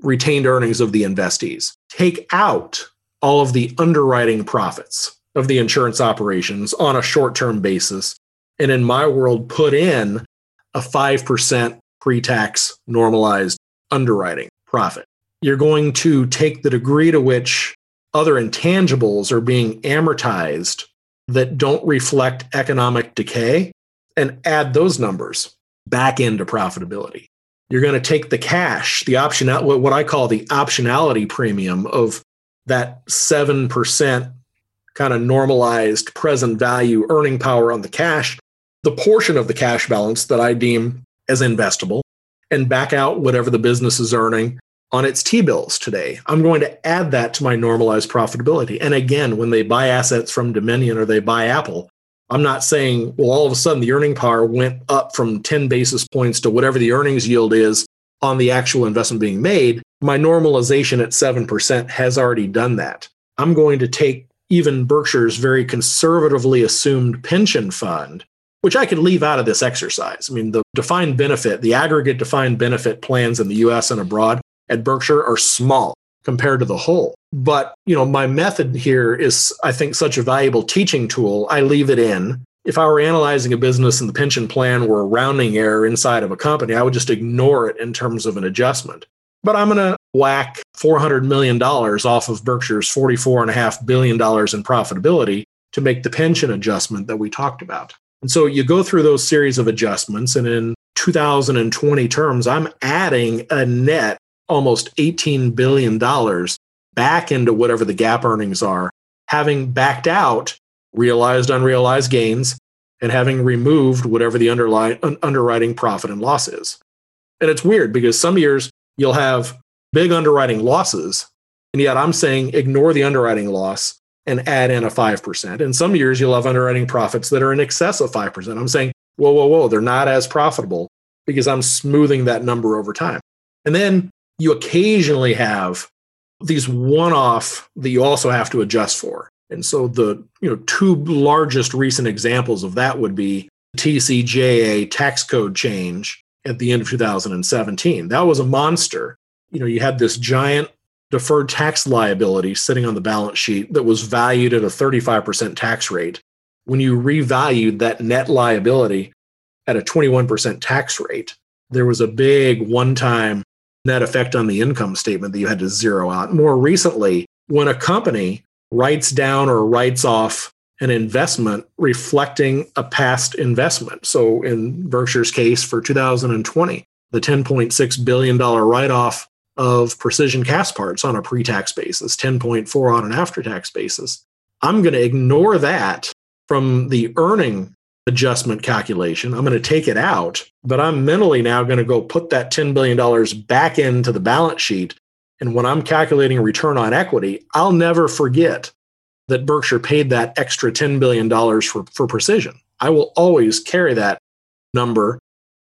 retained earnings of the investees. Take out all of the underwriting profits of the insurance operations on a short-term basis, and in my world, put in a 5% pre-tax normalized underwriting profit. You're going to take the degree to which other intangibles are being amortized that don't reflect economic decay and add those numbers back into profitability. You're going to take the cash, the option, what I call the optionality premium of that 7% kind of normalized present value earning power on the cash, the portion of the cash balance that I deem as investable, and back out whatever the business is earning on its T-bills today. I'm going to add that to my normalized profitability. And again, when they buy assets from Dominion or they buy Apple, I'm not saying, well, all of a sudden the earning power went up from 10 basis points to whatever the earnings yield is on the actual investment being made. My normalization at 7% has already done that. I'm going to take even Berkshire's very conservatively assumed pension fund, which I could leave out of this exercise. I mean, the defined benefit, the aggregate defined benefit plans in the US and abroad at Berkshire are small compared to the whole. But, my method here is, I think, such a valuable teaching tool. I leave it in. If I were analyzing a business and the pension plan were a rounding error inside of a company, I would just ignore it in terms of an adjustment. But I'm going to whack $400 million off of Berkshire's $44.5 billion in profitability to make the pension adjustment that we talked about. And so you go through those series of adjustments, and in 2020 terms, I'm adding a net almost $18 billion back into whatever the GAAP earnings are, having backed out realized, unrealized gains, and having removed whatever the underwriting profit and loss is. And it's weird because some years you'll have big underwriting losses, and yet I'm saying ignore the underwriting loss and add in a 5%. And some years you'll have underwriting profits that are in excess of 5%. I'm saying, whoa, they're not as profitable because I'm smoothing that number over time. And then you occasionally have these one-off that you also have to adjust for. And so the two largest recent examples of that would be TCJA tax code change at the end of 2017. That was a monster. You had this giant deferred tax liability sitting on the balance sheet that was valued at a 35% tax rate. When you revalued that net liability at a 21% tax rate, there was a big one-time net effect on the income statement that you had to zero out. More recently, when a company writes down or writes off an investment reflecting a past investment. So in Berkshire's case for 2020, the $10.6 billion write-off of Precision Castparts on a pre-tax basis, 10.4 on an after-tax basis. I'm going to ignore that from the earning adjustment calculation. I'm going to take it out, but I'm mentally now going to go put that $10 billion back into the balance sheet. And when I'm calculating return on equity, I'll never forget that Berkshire paid that extra $10 billion for Precision. I will always carry that number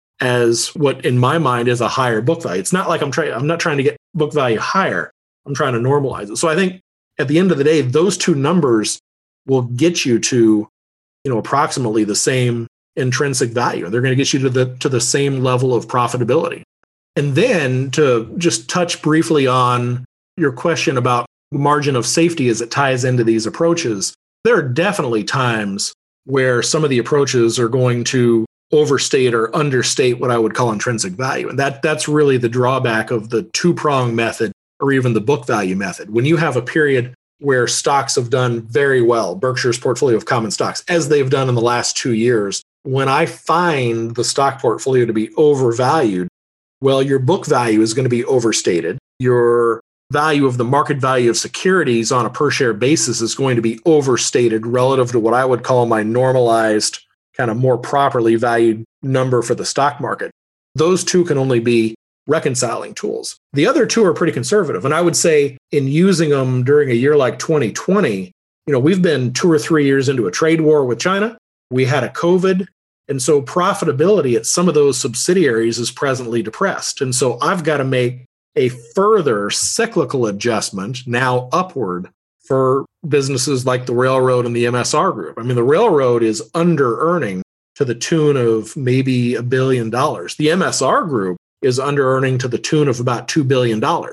as what in my mind is a higher book value. It's not like I'm not trying to get book value higher. I'm trying to normalize it. So I think at the end of the day, those two numbers will get you to, approximately the same intrinsic value. They're going to get you to the same level of profitability. And then to just touch briefly on your question about margin of safety as it ties into these approaches, there are definitely times where some of the approaches are going to overstate or understate what I would call intrinsic value. And that's really the drawback of the two-prong method or even the book value method. When you have a period where stocks have done very well, Berkshire's portfolio of common stocks, as they've done in the last 2 years, when I find the stock portfolio to be overvalued, well, your book value is going to be overstated. Your value of the market value of securities on a per share basis is going to be overstated relative to what I would call my normalized, kind of more properly valued number for the stock market. Those two can only be reconciling tools. The other two are pretty conservative. And I would say in using them during a year like 2020, we've been 2 or 3 years into a trade war with China. We had a COVID. And so profitability at some of those subsidiaries is presently depressed. And so I've got to make a further cyclical adjustment now upward for businesses like the railroad and the MSR group. I mean, the railroad is under earning to the tune of maybe $1 billion. The MSR group is under earning to the tune of about $2 billion.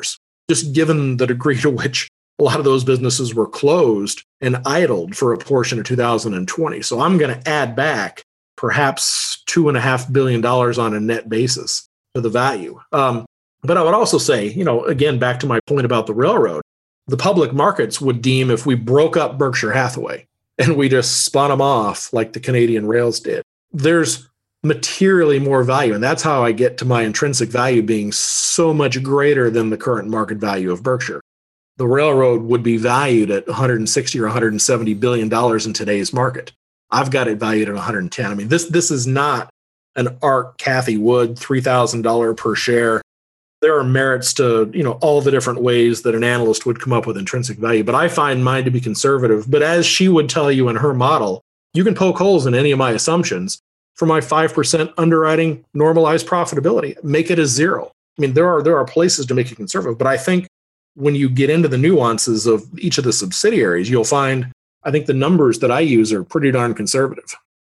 just given the degree to which a lot of those businesses were closed and idled for a portion of 2020. So I'm going to add back perhaps $2.5 billion on a net basis to the value. But I would also say, again, back to my point about the railroad, the public markets would deem if we broke up Berkshire Hathaway and we just spun them off like the Canadian rails did, there's materially more value. And that's how I get to my intrinsic value being so much greater than the current market value of Berkshire. The railroad would be valued at $160 or $170 billion in today's market. I've got it valued at 110. I mean, this is not an Ark Cathie Wood $3,000 per share. There are merits to, all the different ways that an analyst would come up with intrinsic value, but I find mine to be conservative. But as she would tell you in her model, you can poke holes in any of my assumptions for my 5% underwriting normalized profitability. Make it a 0. I mean, there are places to make it conservative, but I think when you get into the nuances of each of the subsidiaries, you'll find, I think the numbers that I use are pretty darn conservative.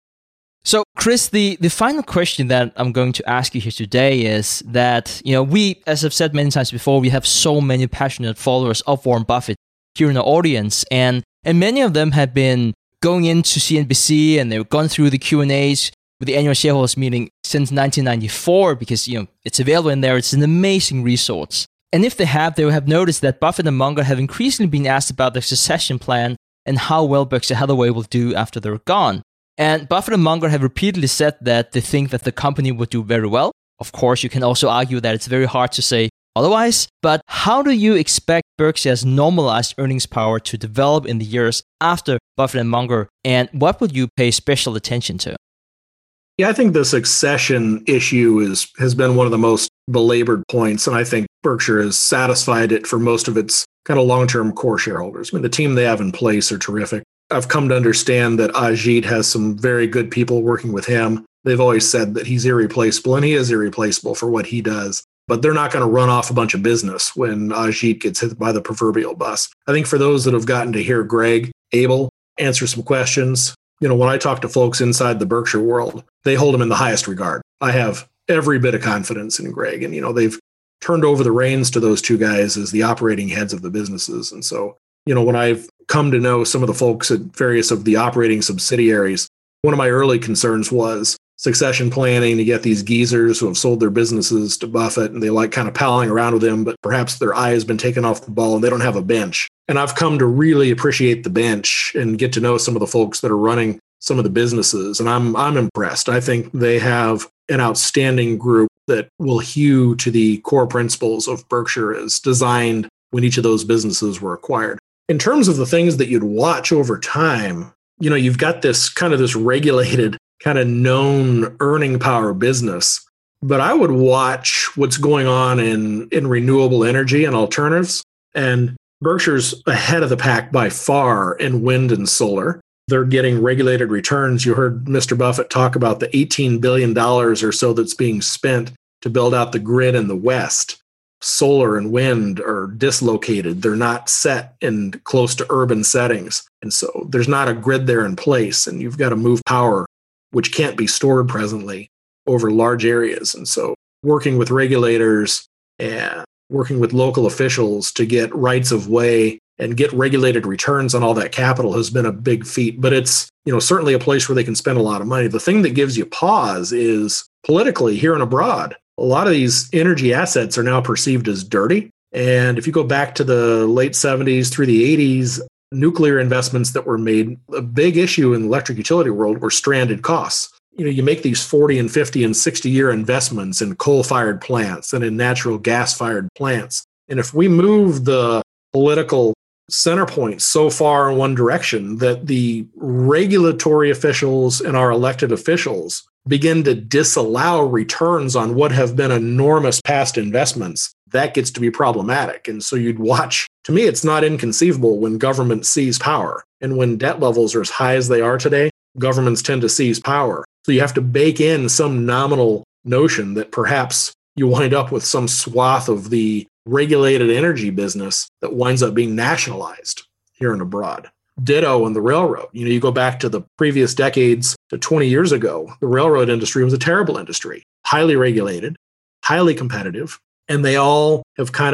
So, Chris, the final question that I'm going to ask you here today is that, we, as I've said many times before, we have so many passionate followers of Warren Buffett here in the audience, and many of them have been going into CNBC and they've gone through the Q&As with the annual shareholders meeting since 1994 because, it's available in there. It's an amazing resource. And if they will have noticed that Buffett and Munger have increasingly been asked about their succession plan and how well Berkshire Hathaway will do after they're gone. And Buffett and Munger have repeatedly said that they think that the company would do very well. Of course, you can also argue that it's very hard to say otherwise. But how do you expect Berkshire's normalized earnings power to develop in the years after Buffett and Munger? And what would you pay special attention to? Yeah, I think the succession issue has been one of the most belabored points. And I think Berkshire has satisfied it for most of its kind of long-term core shareholders. I mean, the team they have in place are terrific. I've come to understand that Ajit has some very good people working with him. They've always said that he's irreplaceable, and he is irreplaceable for what he does. But they're not going to run off a bunch of business when Ajit gets hit by the proverbial bus. I think for those that have gotten to hear Greg Abel answer some questions, when I talk to folks inside the Berkshire world, they hold him in the highest regard. I have every bit of confidence in Greg. And, they've turned over the reins to those two guys as the operating heads of the businesses. And so, when I've come to know some of the folks at various of the operating subsidiaries, one of my early concerns was succession planning to get these geezers who have sold their businesses to Buffett and they like kind of palling around with him, but perhaps their eye has been taken off the ball and they don't have a bench. And I've come to really appreciate the bench and get to know some of the folks that are running some of the businesses. And I'm impressed. I think they have an outstanding group that will hew to the core principles of Berkshire as designed when each of those businesses were acquired. In terms of the things that you'd watch over time, you've got this regulated, kind of known earning power business. But I would watch what's going on in renewable energy and alternatives. And Berkshire's ahead of the pack by far in wind and solar. They're getting regulated returns. You heard Mr. Buffett talk about the $18 billion or so that's being spent to build out the grid in the West. Solar and wind are dislocated. They're not set in close to urban settings. And so there's not a grid there in place. And you've got to move power, which can't be stored presently, over large areas. And so working with regulators and working with local officials to get rights of way and get regulated returns on all that capital has been a big feat. But it's, certainly a place where they can spend a lot of money. The thing that gives you pause is politically here and abroad. A lot of these energy assets are now perceived as dirty. And if you go back to the late 70s through the 80s, nuclear investments that were made, a big issue in the electric utility world were stranded costs. You make these 40 and 50 and 60-year investments in coal-fired plants and in natural gas-fired plants. And if we move the political center point so far in one direction that the regulatory officials and our elected officials begin to disallow returns on what have been enormous past investments, that gets to be problematic. And so you'd watch, to me, it's not inconceivable when government seize power. And when debt levels are as high as they are today, governments tend to seize power. So you have to bake in some nominal notion that perhaps you wind up with some swath of the regulated energy business that winds up being nationalized here and abroad. Ditto on the railroad. You go back to the previous decades to 20 years ago, the railroad industry was a terrible industry, highly regulated, highly competitive, and they all have kind of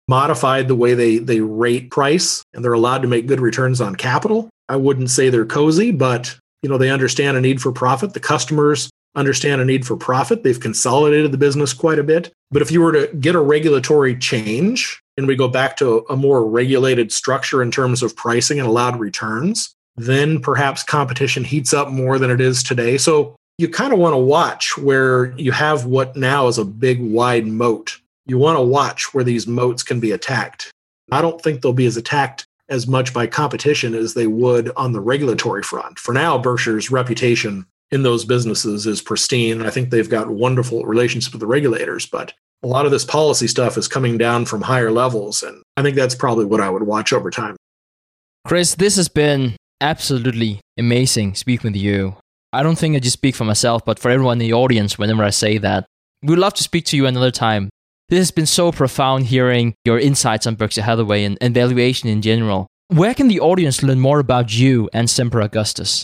modified the way they rate price, and they're allowed to make good returns on capital. I wouldn't say they're cozy, but they understand a need for profit. The customers understand a need for profit. They've consolidated the business quite a bit. But if you were to get a regulatory change and we go back to a more regulated structure in terms of pricing and allowed returns, then perhaps competition heats up more than it is today. So you kind of want to watch where you have what now is a big, wide moat. You want to watch where these moats can be attacked. I don't think they'll be as attacked as much by competition as they would on the regulatory front. For now, Berkshire's reputation in those businesses is pristine. I think they've got wonderful relationships with the regulators, but a lot of this policy stuff is coming down from higher levels. And I think that's probably what I would watch over time. Chris, this has been absolutely amazing speaking with you. I don't think I just speak for myself, but for everyone in the audience whenever I say that. We'd love to speak to you another time. This has been so profound hearing your insights on Berkshire Hathaway and valuation in general. Where can the audience learn more about you and Semper Augustus?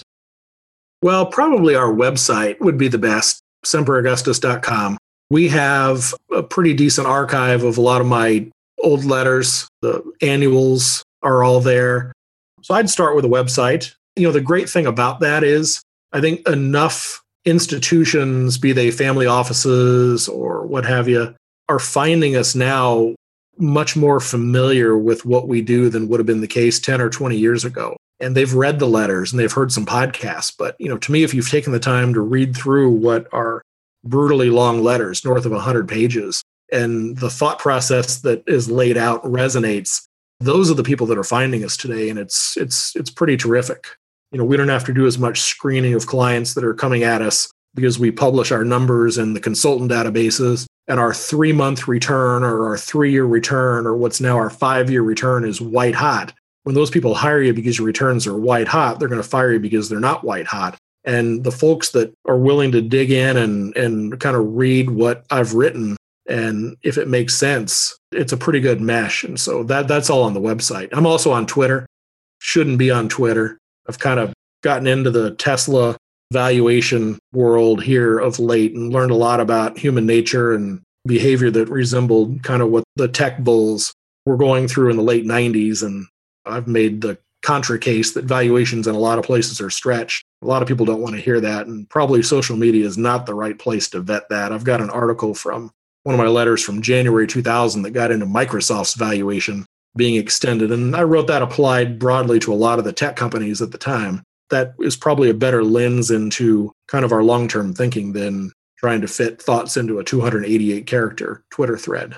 Well, probably our website would be the best, SemperAugustus.com. We have a pretty decent archive of a lot of my old letters. The annuals are all there. So I'd start with a website. The great thing about that is I think enough institutions, be they family offices or what have you, are finding us now much more familiar with what we do than would have been the case 10 or 20 years ago. And they've read the letters and they've heard some podcasts. But, to me, if you've taken the time to read through what are brutally long letters, north of 100 pages, and the thought process that is laid out resonates, those are the people that are finding us today. And it's pretty terrific. We don't have to do as much screening of clients that are coming at us because we publish our numbers in the consultant databases, and our 3-month return or our 3-year return or what's now our 5-year return is white hot. When those people hire you because your returns are white hot, they're going to fire you because they're not white hot. And the folks that are willing to dig in and kind of read what I've written, and if it makes sense, it's a pretty good mesh. And so that's all on the website. I'm also on Twitter. Shouldn't be on Twitter. I've kind of gotten into the Tesla valuation world here of late and learned a lot about human nature and behavior that resembled kind of what the tech bulls were going through in the late 90s. And I've made the contra case that valuations in a lot of places are stretched. A lot of people don't want to hear that, and probably social media is not the right place to vet that. I've got an article from one of my letters from January 2000 that got into Microsoft's valuation being extended, and I wrote that applied broadly to a lot of the tech companies at the time. That is probably a better lens into kind of our long-term thinking than trying to fit thoughts into a 288-character Twitter thread.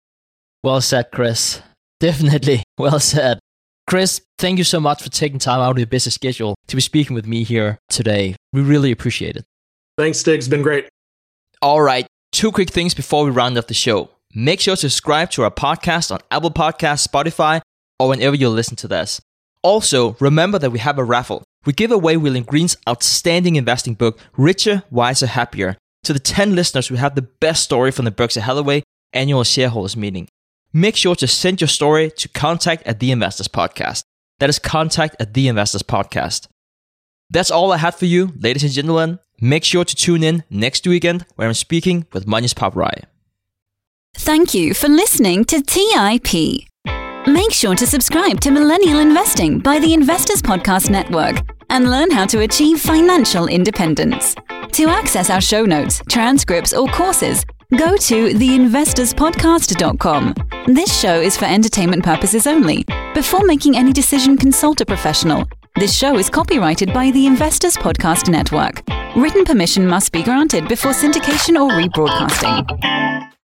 Well said, Chris. Definitely well said. Chris, thank you so much for taking time out of your busy schedule to be speaking with me here today. We really appreciate it. Thanks, Stig. It's been great. All right. 2 quick things before we round off the show. Make sure to subscribe to our podcast on Apple Podcasts, Spotify, or whenever you listen to this. Also, remember that we have a raffle. We give away William Green's outstanding investing book, Richer, Wiser, Happier, to the 10 listeners who have the best story from the Berkshire Hathaway annual shareholders meeting. Make sure to send your story to contact@theinvestorspodcast. That is contact@theinvestorspodcast. That's all I had for you, ladies and gentlemen. Make sure to tune in next weekend where I'm speaking with Manish Paprai. Thank you for listening to TIP. Make sure to subscribe to Millennial Investing by the Investors Podcast Network and learn how to achieve financial independence. To access our show notes, transcripts, or courses, go to theinvestorspodcast.com. This show is for entertainment purposes only. Before making any decision, consult a professional. This show is copyrighted by the Investors Podcast Network. Written permission must be granted before syndication or rebroadcasting.